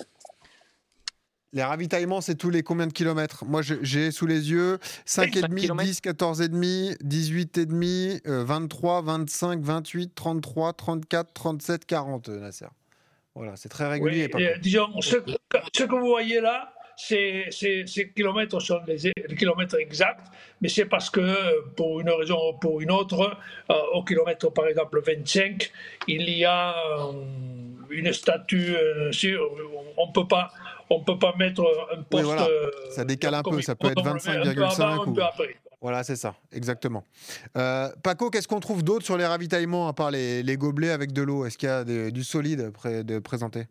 Les ravitaillements, c'est tous les combien de kilomètres? Moi, je, j'ai sous les yeux cinq virgule cinq, dix, quatorze virgule cinq, dix-huit virgule cinq, euh, vingt-trois, vingt-cinq, vingt-huit, trente-trois, trente-quatre, trente-sept, quarante, Nasser. Voilà, c'est très régulier. Oui, et, disons, ce, ce que vous voyez là, c'est, c'est, ces kilomètres sont les, les kilomètres exacts, mais c'est parce que, pour une raison ou pour une autre, euh, au kilomètre par exemple vingt-cinq, il y a euh, une statue, euh, sur, on ne peut pas, on peut pas mettre un poste. Oui, voilà. Ça décale un peu, ça peut être vingt-cinq virgule cinq. Ou... Voilà, c'est ça, exactement. Euh, Paco, qu'est-ce qu'on trouve d'autre sur les ravitaillements, à part les, les gobelets avec de l'eau? Est-ce qu'il y a des, du solide pré, de présenter?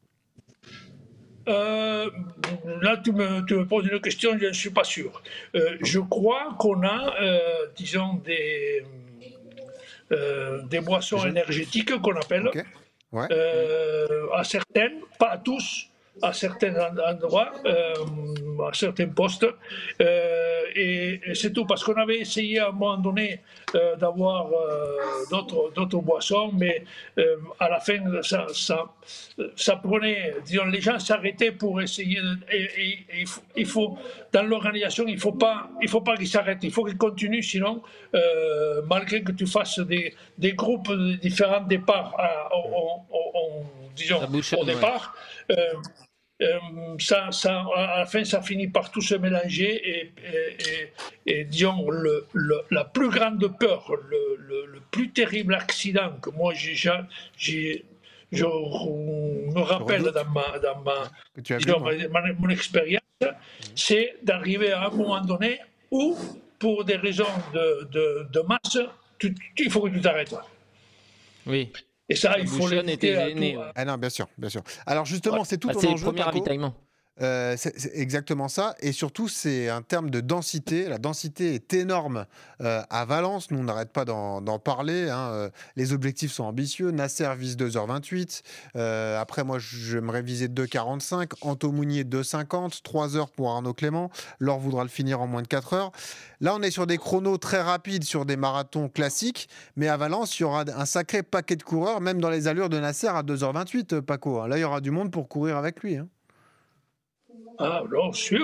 euh, Là, tu me, tu me poses une question, je ne suis pas sûr. Euh, je crois qu'on a, euh, disons, des, euh, des boissons je... énergétiques qu'on appelle, okay. ouais. euh, à certaines, pas à tous, à certains endroits, euh, à certains postes, euh, et, et c'est tout, parce qu'on avait essayé à un moment donné euh, d'avoir euh, d'autres, d'autres boissons, mais euh, à la fin, ça, ça, ça prenait, disons, les gens s'arrêtaient pour essayer, de, et, et, et il, faut, il faut, dans l'organisation, il ne faut pas, il faut pas qu'ils s'arrêtent, il faut qu'ils continuent, sinon, euh, malgré que tu fasses des, des groupes de différents départs, à, on, on, on, disons, au départ, ouais. euh, Euh, ça, ça, à la fin, ça finit par tout se mélanger et, et, et, et disons, le, le, la plus grande peur, le, le, le plus terrible accident que moi j'ai, j'ai, je me rappelle dans ma, dans ma, disons, ma, mon expérience, mmh. c'est d'arriver à un moment donné où, pour des raisons de, de, de masse, tu, tu, il faut que tu t'arrêtes. Oui. Et ça, il faut l'éviter à tout. Ah non, bien sûr, bien sûr. Alors justement, ouais. c'est tout bah, ton c'est enjeu, le premier Paco. ravitaillement. Euh, c'est, c'est exactement ça. Et surtout, c'est un terme de densité. La densité est énorme euh, à Valence. Nous, on n'arrête pas d'en, d'en parler. Hein. Euh, les objectifs sont ambitieux. Nasser vise deux heures vingt-huit. Euh, après, moi, j'aimerais viser deux heures quarante-cinq. Anto Mounier, deux heures cinquante. trois heures pour Arnaud Clément. Laure voudra le finir en moins de quatre heures. Là, on est sur des chronos très rapides sur des marathons classiques. Mais à Valence, il y aura un sacré paquet de coureurs, même dans les allures de Nasser à deux heures vingt-huit, Paco. Là, il y aura du monde pour courir avec lui. Hein. Ah, non, sûr.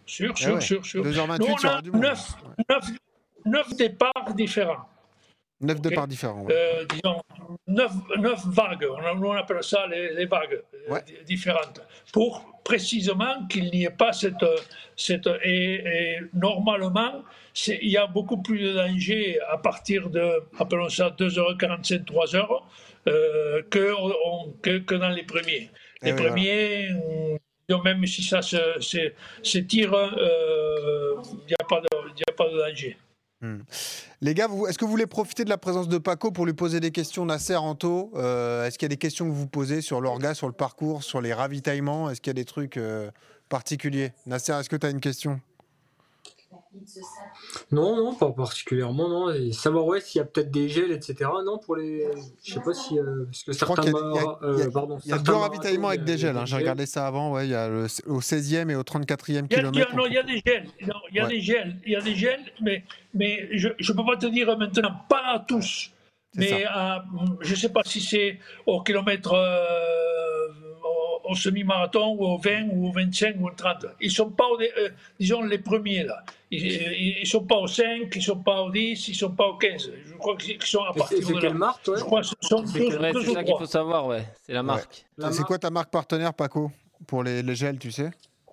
Sûr, Eh sûr, ouais. sûr, sûr. deux heures Nous, vingt-huit, il y on aura a du monde. neuf, Ouais. neuf, neuf départs différents. neuf Ok. départs différents. Ouais. Euh, disons, neuf, neuf vagues, on, a- nous on appelle ça les, les vagues euh, Ouais. di- différentes, pour précisément qu'il n'y ait pas cette... cette et, et normalement, c'est- il y a beaucoup plus de danger à partir de, appelons ça deux heures quarante-cinq, trois heures, euh, que, on- que, que dans les premiers. Eh Les oui, voilà. premiers, on- disons, même si ça se, se, se tire, euh, il n'y a, pas de- il y a pas de danger. Hmm. Les gars, vous, est-ce que vous voulez profiter de la présence de Paco pour lui poser des questions, Nasser, Anto euh, Est-ce qu'il y a des questions que vous posez sur l'orga, sur le parcours, sur les ravitaillements? Est-ce qu'il y a des trucs euh, particuliers? Nasser, est-ce que tu as une question? Non, non, pas particulièrement, non. Et savoir ouais, s'il y a peut-être des gels, et cetera. Non, pour les. Je sais pas si. Euh, parce que Je crois certains. qu'il y a, il y a- mara- il y a- euh, pardon, il y a certains deux ravitaillements marathons, avec il y a- des il y a gels. hein. des J'ai gels. regardé ça avant. Ouais, il y a le, au seizième et au trente-quatrième Il y a, il y a- kilomètre. non, il y a des gels. Non, il y a Ouais. des gels. Il y a des gels, mais, mais je ne peux pas te dire maintenant, pas à tous. C'est Mais à- je ne sais pas si c'est au kilomètre, euh, au, au semi-marathon, ou au vingt, ou au vingt-cinq, ou au trente. Ils ne sont pas, au dé- euh, disons, les premiers, là. Ils ne sont pas au cinq, ils ne sont pas au dix, ils ne sont pas au quinze. Je crois qu'ils sont à Et c'est partir c'est de quelle là. marque, toi Je crois que ce sont C'est deux, quelle- Ouais, deux c'est ou ça qu'il trois. faut savoir, ouais. C'est la marque. La C'est marque- quoi ta marque partenaire, Paco, pour les, les gels, tu sais?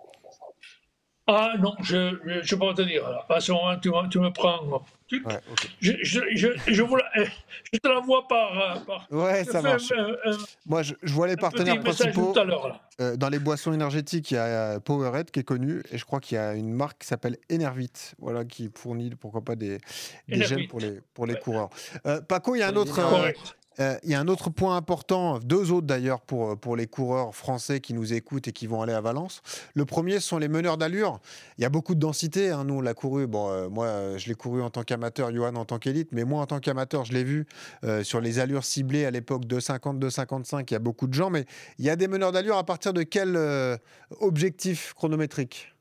Ah non, je ne peux pas te dire. Là. À ce moment, tu, me- tu me prends. Tu- Ouais, ok. Je, je, je, je, vous la- je te l'envoie par, euh, par. Ouais, je ça fais marche. un, un- Moi, je, je vois les un petit partenaires message principaux. tout à l'heure. Là. Euh, dans les boissons énergétiques, il y a euh, Powerade qui est connu, et je crois qu'il y a une marque qui s'appelle Enervit, voilà, qui fournit, pourquoi pas, des, des gels Enervit. pour les, pour les Ouais. coureurs. Euh, Paco, il y a un Pour les autre, énergies. euh, Correct. euh, il y a un autre point important, deux autres d'ailleurs pour, pour les coureurs français qui nous écoutent et qui vont aller à Valence. Le premier, ce sont les meneurs d'allure. Il y a beaucoup de densité, hein. Nous, on l'a couru. Bon, euh, moi, euh, je l'ai couru en tant qu'amateur, Johan en tant qu'élite, mais moi, en tant qu'amateur, je l'ai vu euh, sur les allures ciblées à l'époque deux cinquante, deux cinquante-cinq. Il y a beaucoup de gens, mais il y a des meneurs d'allure à partir de quel euh, objectif chronométrique?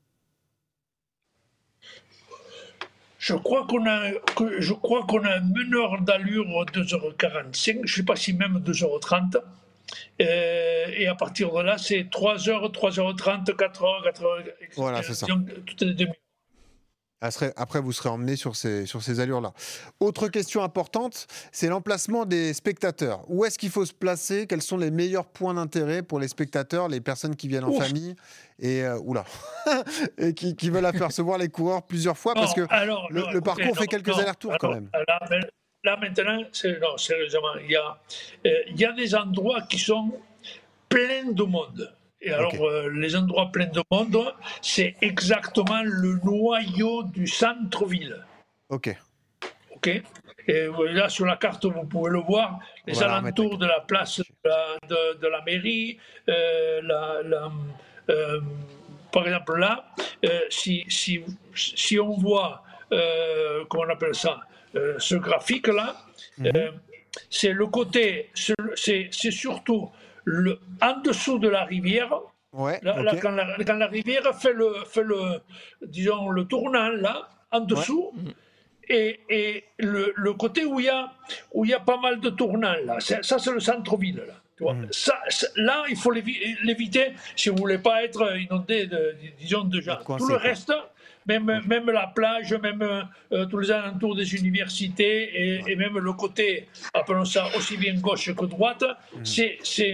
Je crois qu'on a, que- je crois qu'on a un meneur d'allure deux heures quarante-cinq, je ne sais pas si même deux heures trente. Euh, et à partir de là, c'est trois heures, trois heures trente, quatre heures, quatre heures. Voilà, c'est ça. disons, Toutes les demi. Après, vous serez emmené sur ces, sur ces allures-là. Autre question importante, c'est l'emplacement des spectateurs. Où est-ce qu'il faut se placer? Quels sont les meilleurs points d'intérêt pour les spectateurs, les personnes qui viennent en Ouf. famille et, euh, oula, et qui, qui veulent apercevoir les coureurs plusieurs fois? Parce que Non, alors, le, non, le écoutez, parcours fait non, quelques non, allers-retours quand alors, même. Là, mais- là, maintenant, c'est- non, sérieusement, il y, a, euh, il y a des endroits qui sont pleins de monde. Et alors, Ok. euh, les endroits pleins de monde, c'est exactement le noyau du centre-ville. Ok. Ok. Et euh, là, sur la carte, vous pouvez le voir, les On va la remettre, alentours de la place de la, de, de la mairie, euh, la, la, euh, par exemple là, euh, si, si, si on voit, euh, comment on appelle ça, euh, ce graphique-là, Mhm. euh, c'est le côté, c'est c'est- c'est surtout le, en dessous de la rivière. Ouais, Là, là, ok. quand, la, quand la rivière fait le, fait le, disons, le tournant, là, en dessous, et, et le, le côté où il y a, où il y a pas mal de tournants, là, c'est- ça, c'est le centre-ville, là. Tu vois. Ça, ça- là, il faut l'évi- l'éviter si vous ne voulez pas être inondé de, disons, de gens. coincé, Tout le quoi. reste, même, même la plage, même euh, tous les alentours des universités, et, et même le côté, appelons ça aussi bien gauche que droite, c'est... c'est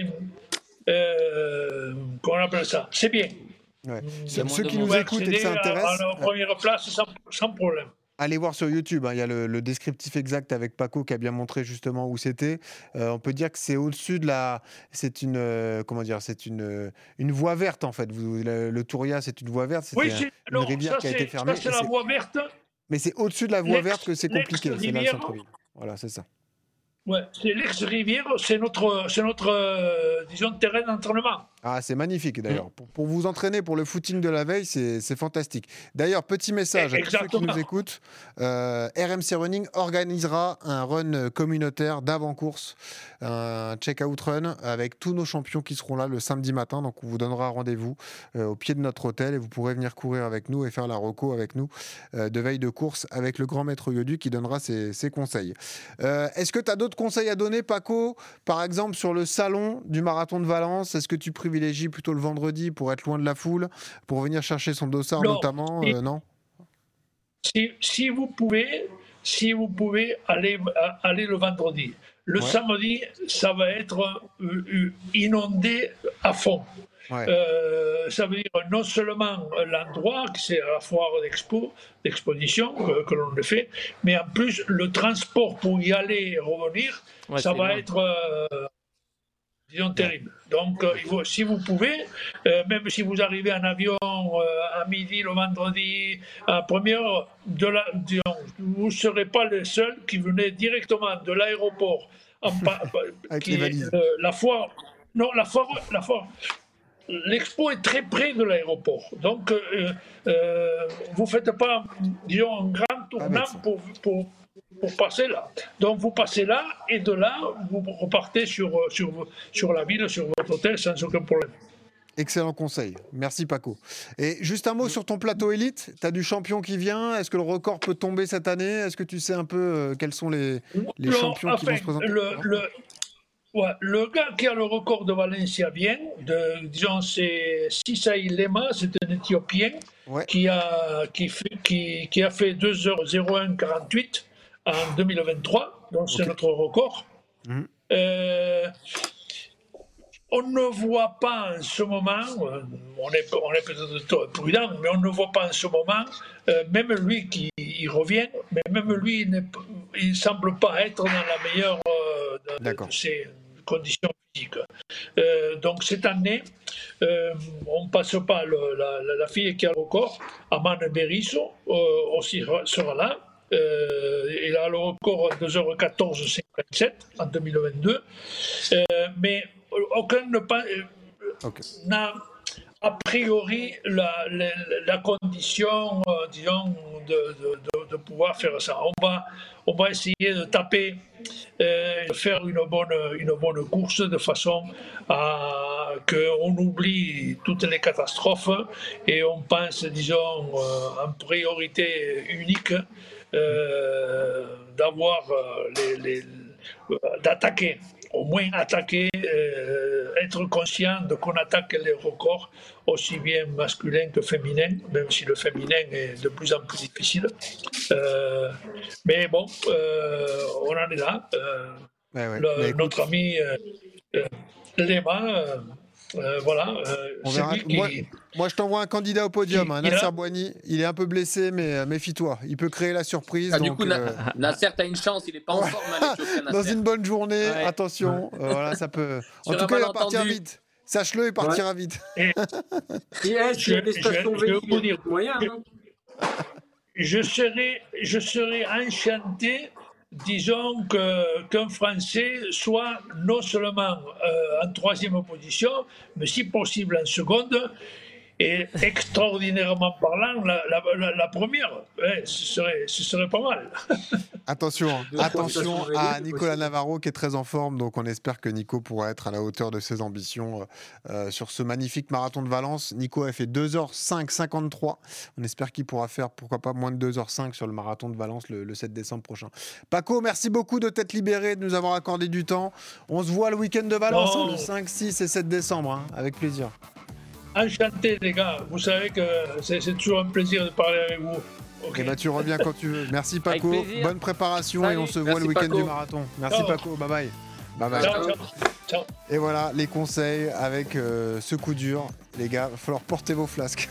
euh, comment on appelle ça? C'est bien. Ouais. Il y a Ceux, moins ceux de qui monde. nous Vous écoutent et que accédez ça à- intéresse, à la première place sans, sans problème. allez voir sur YouTube, hein, il y a le, le descriptif exact avec Paco qui a bien montré justement où c'était. Euh, on peut dire que c'est au-dessus de la, c'est une, euh, comment dire, c'est une, euh, une voie verte en fait. Vous, le, le Touria, c'est une voie verte, c'était Oui, un- c'est une alors, rivière ça, qui a été c'est- fermée. ça, c'est et la c'est- voie verte. Mais c'est au-dessus de la voie L'ex- verte que c'est compliqué. C'est là le l'ex-rivière. centre-ville. Voilà, c'est ça. Ouais, c'est l'ex-rivière, c'est notre, c'est notre euh, disons, terrain d'entraînement. Ah, c'est magnifique d'ailleurs. Pour, pour vous entraîner pour le footing de la veille, c'est c'est fantastique. D'ailleurs, petit message à tous ceux qui Exactement. nous écoutent. euh, R M C Running organisera un run communautaire d'avant-course, un check-out run avec tous nos champions qui seront là le samedi matin. Donc, on vous donnera rendez-vous euh, au pied de notre hôtel et vous pourrez venir courir avec nous et faire la reco avec nous euh, de veille de course avec le grand maître Yodu qui donnera ses, ses conseils. Euh, Est-ce que tu as d'autres conseils à donner, Paco? Par exemple, sur le salon du marathon de Valence, est-ce que tu privilégies privilégie plutôt le vendredi pour être loin de la foule, pour venir chercher son dossard non, notamment, si, euh, non si, si vous pouvez, si vous pouvez aller, aller le vendredi. Le ouais. samedi, ça va être euh, inondé à fond. Ouais. Euh, ça veut dire non seulement l'endroit, que c'est la foire d'expo, d'exposition que, que l'on le fait, mais en plus le transport pour y aller et revenir, ouais, ça va loin. être euh, disons terrible. Donc euh, il faut, si vous pouvez, euh, même si vous arrivez en avion euh, à midi le vendredi, à première heure, de la, disons, vous ne serez pas les seuls qui venaient directement de l'aéroport en pa, avec qui, les valises. Euh, la foire, non la foire, la foire. L'expo est très près de l'aéroport, donc euh, euh, vous ne faites pas, disons, un grand tournant ah, pour, pour, pour passer là. Donc vous passez là, et de là, vous repartez sur, sur, sur la ville, sur votre hôtel, sans aucun problème. Excellent conseil. Merci Paco. Et juste un mot sur ton plateau élite. Tu as du champion qui vient. Est-ce que le record peut tomber cette année? Est-ce que tu sais un peu euh, quels sont les, les non, champions enfin, qui vont se présenter? le, le... Ouais, le gars qui a le record de Valencia vient, de, disons, c'est Sisai Lema, c'est un Éthiopien ouais. qui, a, qui, fait, qui, qui a fait deux heures zéro un quarante-huit en deux mille vingt-trois, donc c'est okay. notre record. Mmh. Euh, on ne voit pas en ce moment, on est, on est peut-être prudent, mais on ne voit pas en ce moment, euh, même lui qui il revient, mais même lui, il ne semble pas être dans la meilleure euh, de, de ses conditions physiques. Euh, donc cette année, euh, on ne passe pas le, la, la, la fille qui a le record, Amane Berisso, euh, aussi sera là. Euh, il a le record deux heures quatorze cinquante-sept en deux mille vingt-deux. Euh, mais aucun ne pas, okay. n'a a priori la, la, la condition, euh, disons, de, de, de, de pouvoir faire ça. On va, on va essayer de taper, euh, de faire une bonne, une bonne course de façon à qu'on oublie toutes les catastrophes et on pense, disons, euh, en priorité unique euh, d'avoir les, les, d'attaquer. Au moins attaquer, euh, être conscient de qu'on attaque les records, aussi bien masculin que féminin, même si le féminin est de plus en plus difficile. Euh, mais bon, euh, on en est là. Euh, ouais, ouais. Le, notre ami euh, euh, Lema, euh, euh, voilà. Euh, on verra. Qui... Moi, moi, je t'envoie un candidat au podium, hein, Nasser Bouhanni. Il est un peu blessé, mais méfie-toi. Il peut créer la surprise. Ah, donc, du coup, euh... Nasser, t'as une chance. Il n'est pas en forme. Hein, dans une bonne journée, ouais. Attention. Euh, voilà, ça peut. En tout cas, il va partir vite. Sache-le, il partira ouais. vite. Et est-ce qu'il y a des stations véhicules moyens Je serais, je serais enchanté. Disons que, qu'un Français soit non seulement euh, en troisième position, mais si possible en seconde, et extraordinairement parlant, la, la, la, la première, ouais, ce, serait, ce serait pas mal. Attention, attention à Nicolas Navarro qui est très en forme, donc on espère que Nico pourra être à la hauteur de ses ambitions euh, sur ce magnifique marathon de Valence. Nico a fait deux heures cinq cinquante-trois, on espère qu'il pourra faire pourquoi pas moins de deux heures cinq sur le marathon de Valence le, le sept décembre prochain. Paco, merci beaucoup de t'être libéré, de nous avoir accordé du temps. On se voit le week-end de Valence, hein, le cinq, six et sept décembre, hein, avec plaisir. Enchanté les gars, vous savez que c'est, c'est toujours un plaisir de parler avec vous. Okay. Et bah tu reviens quand tu veux. Merci Paco, bonne préparation. Salut. Et on se voit Merci le week-end Paco. Du marathon. Merci ciao. Paco, bye bye. Bye bye. Ciao, ciao. Ciao. Et voilà les conseils avec euh, ce coup dur. Les gars, il va falloir porter vos flasques.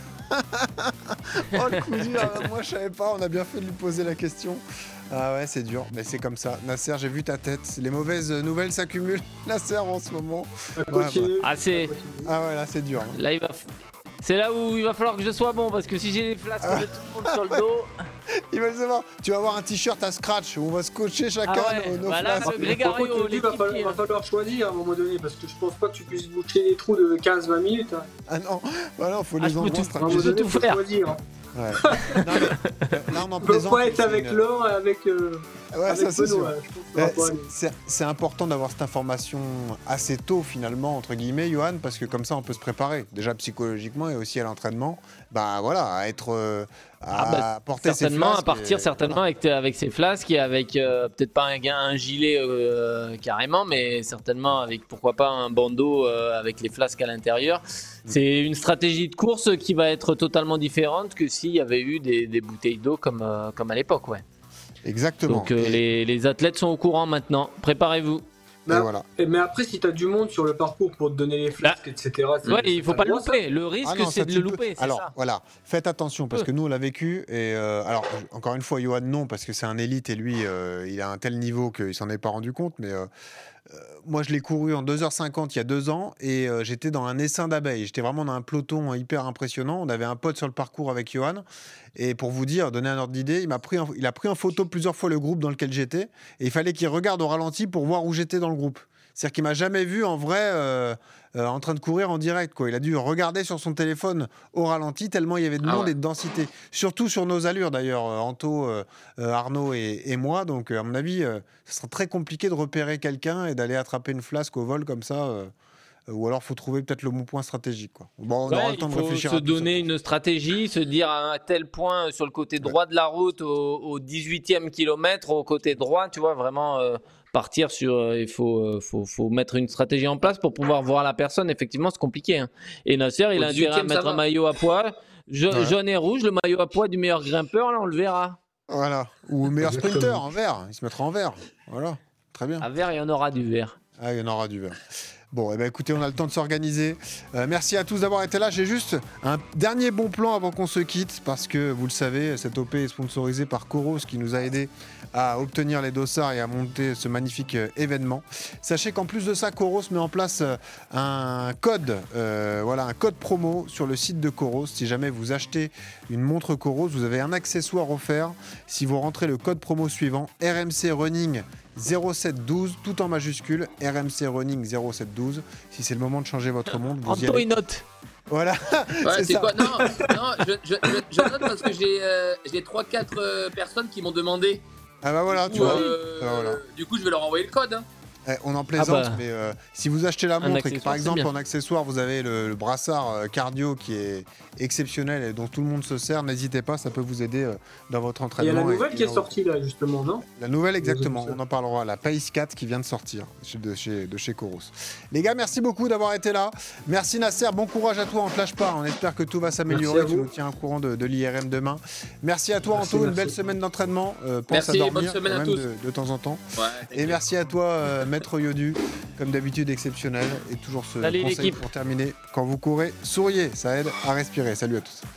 Oh le coup dur, moi je savais pas, on a bien fait de lui poser la question. Ah ouais, c'est dur, mais c'est comme ça. Nasser, j'ai vu ta tête. Les mauvaises nouvelles s'accumulent, Nasser, en ce moment. Ouais, bah. Ah, c'est... ah ouais, là, c'est dur. Hein. Là, il va... C'est là où il va falloir que je sois bon, parce que si j'ai les flasques ah. de tout le monde sur le dos... Il va le savoir. Tu vas avoir un t-shirt à scratch où on va scotcher chacun ah ouais. nos, nos bah là, flasques. Grégario, il va, falloir, va falloir choisir à un moment donné, parce que je pense pas que tu puisses boucher les trous de quinze vingt minutes. Hein. Ah non, bah non, faut ah, les envoyer. Je peux tout, tout faire. Choisir, hein. Ouais. Non, mais, là, on en on peut pas être avec une... l'or et avec... Euh... Ouais, ça, c'est sûr. Ouais, c'est, c'est important d'avoir cette information assez tôt, finalement, entre guillemets, Johan, parce que comme ça, on peut se préparer, déjà psychologiquement et aussi à l'entraînement, bah voilà, à être, euh, à ah bah, porter ses certainement, flasques. à partir et, certainement voilà. avec, avec ses flasques et avec euh, peut-être pas un, un gilet euh, carrément, mais certainement avec pourquoi pas un bandeau euh, avec les flasques à l'intérieur. C'est une stratégie de course qui va être totalement différente que s'il y avait eu des, des bouteilles d'eau comme, euh, comme à l'époque, ouais. Exactement. Donc euh, et... les, les athlètes sont au courant maintenant. Préparez-vous. Mais, voilà. mais après, si tu as du monde sur le parcours pour te donner les flasques, bah, et cetera. Ouais, il faut pas le louper. Le risque, ah non, c'est de le louper. Peu... Alors ça. voilà, faites attention parce que nous on l'a vécu. Et euh, alors encore une fois, Johan non parce que c'est un élite et lui, euh, il a un tel niveau qu'il s'en est pas rendu compte. Mais euh, euh, moi, je l'ai couru en deux heures cinquante il y a deux ans et euh, j'étais dans un essaim d'abeilles. J'étais vraiment dans un peloton hyper impressionnant. On avait un pote sur le parcours avec Johan. Et pour vous dire, donner un ordre d'idée, il m'a pris, en, il a pris en photo plusieurs fois le groupe dans lequel j'étais. Et il fallait qu'il regarde au ralenti pour voir où j'étais dans le groupe. C'est-à-dire qu'il m'a jamais vu en vrai euh, euh, en train de courir en direct, quoi. Il a dû regarder sur son téléphone au ralenti tellement il y avait de Ah monde ouais. et de densité. Surtout sur nos allures d'ailleurs, euh, Anto, euh, euh, Arnaud et, et moi. Donc euh, à mon avis, euh, ce sera très compliqué de repérer quelqu'un et d'aller attraper une flasque au vol comme ça. Euh, ou alors, il faut trouver peut-être le bon point stratégique, quoi. Bon, on Ouais, aura le temps il de faut réfléchir se à tout ça. donner une stratégie, se dire à tel point sur le côté droit de la route, au, au dix-huitième kilomètre, au côté droit, tu vois, vraiment euh, partir sur. Euh, il faut, euh, faut, faut mettre une stratégie en place pour pouvoir voir la personne. Effectivement, c'est compliqué. Hein. Et Nasser, il Au a intérêt à dix-huitième, mettre ça un va. maillot à poids, ja- Ouais. jaune et rouge, le maillot à poids du meilleur grimpeur, là, on le verra. Voilà. Ou meilleur Exactement. sprinter en vert. Il se mettra en vert. Voilà. Très bien. À vert, il y en aura du vert. Ah, il y en aura du vert. Bon, eh ben, écoutez, on a le temps de s'organiser. Euh, merci à tous d'avoir été là. J'ai juste un dernier bon plan avant qu'on se quitte, parce que vous le savez, cette O P est sponsorisée par Coros, qui nous a aidé à obtenir les dossards et à monter ce magnifique euh, événement. Sachez qu'en plus de ça, Coros met en place euh, un code, euh, voilà, un code promo sur le site de Coros. Si jamais vous achetez une montre Coros, vous avez un accessoire offert si vous rentrez le code promo suivant R M C Running zéro sept douze, tout en majuscule, R M C Running zéro sept douze. Si c'est le moment de changer votre monde, vous y Anto, allez. il note. Voilà. Ouais, c'est c'est ça. quoi? Non, non, je, je, je, je note parce que j'ai euh, j'ai trois quatre euh, personnes qui m'ont demandé. Ah bah voilà, Du tu coup, vois. euh, Ah, voilà. du coup, je vais leur envoyer le code. Hein. Eh, on en plaisante, Ah bah. mais euh, si vous achetez la montre et que accessoire, par c'est exemple bien. en accessoire vous avez le, le brassard euh, cardio qui est exceptionnel et dont tout le monde se sert, n'hésitez pas, ça peut vous aider euh, dans votre Il y entraînement. a la et- nouvelle et qui est dans- sortie là, justement, non? La nouvelle, exactement, Vous avez vu on en parlera, la Pace quatre qui vient de sortir chez- de chez, de chez Coros. Les gars, merci beaucoup d'avoir été là. Merci Nasser, bon courage à toi, on ne te lâche pas, on espère que tout va s'améliorer, Merci à tu vous. nous tiens au courant de, de l'I R M demain. Merci à toi Merci, Anto, une merci. belle semaine d'entraînement, euh, pense Merci, à dormir bonne semaine quand à même tous. de, de temps en temps. Ouais, Et merci à toi, euh, Maître Yodu, comme d'habitude exceptionnel. Et toujours ce Salut, conseil l'équipe. pour terminer. Quand vous courez, souriez, ça aide à respirer. Salut à tous.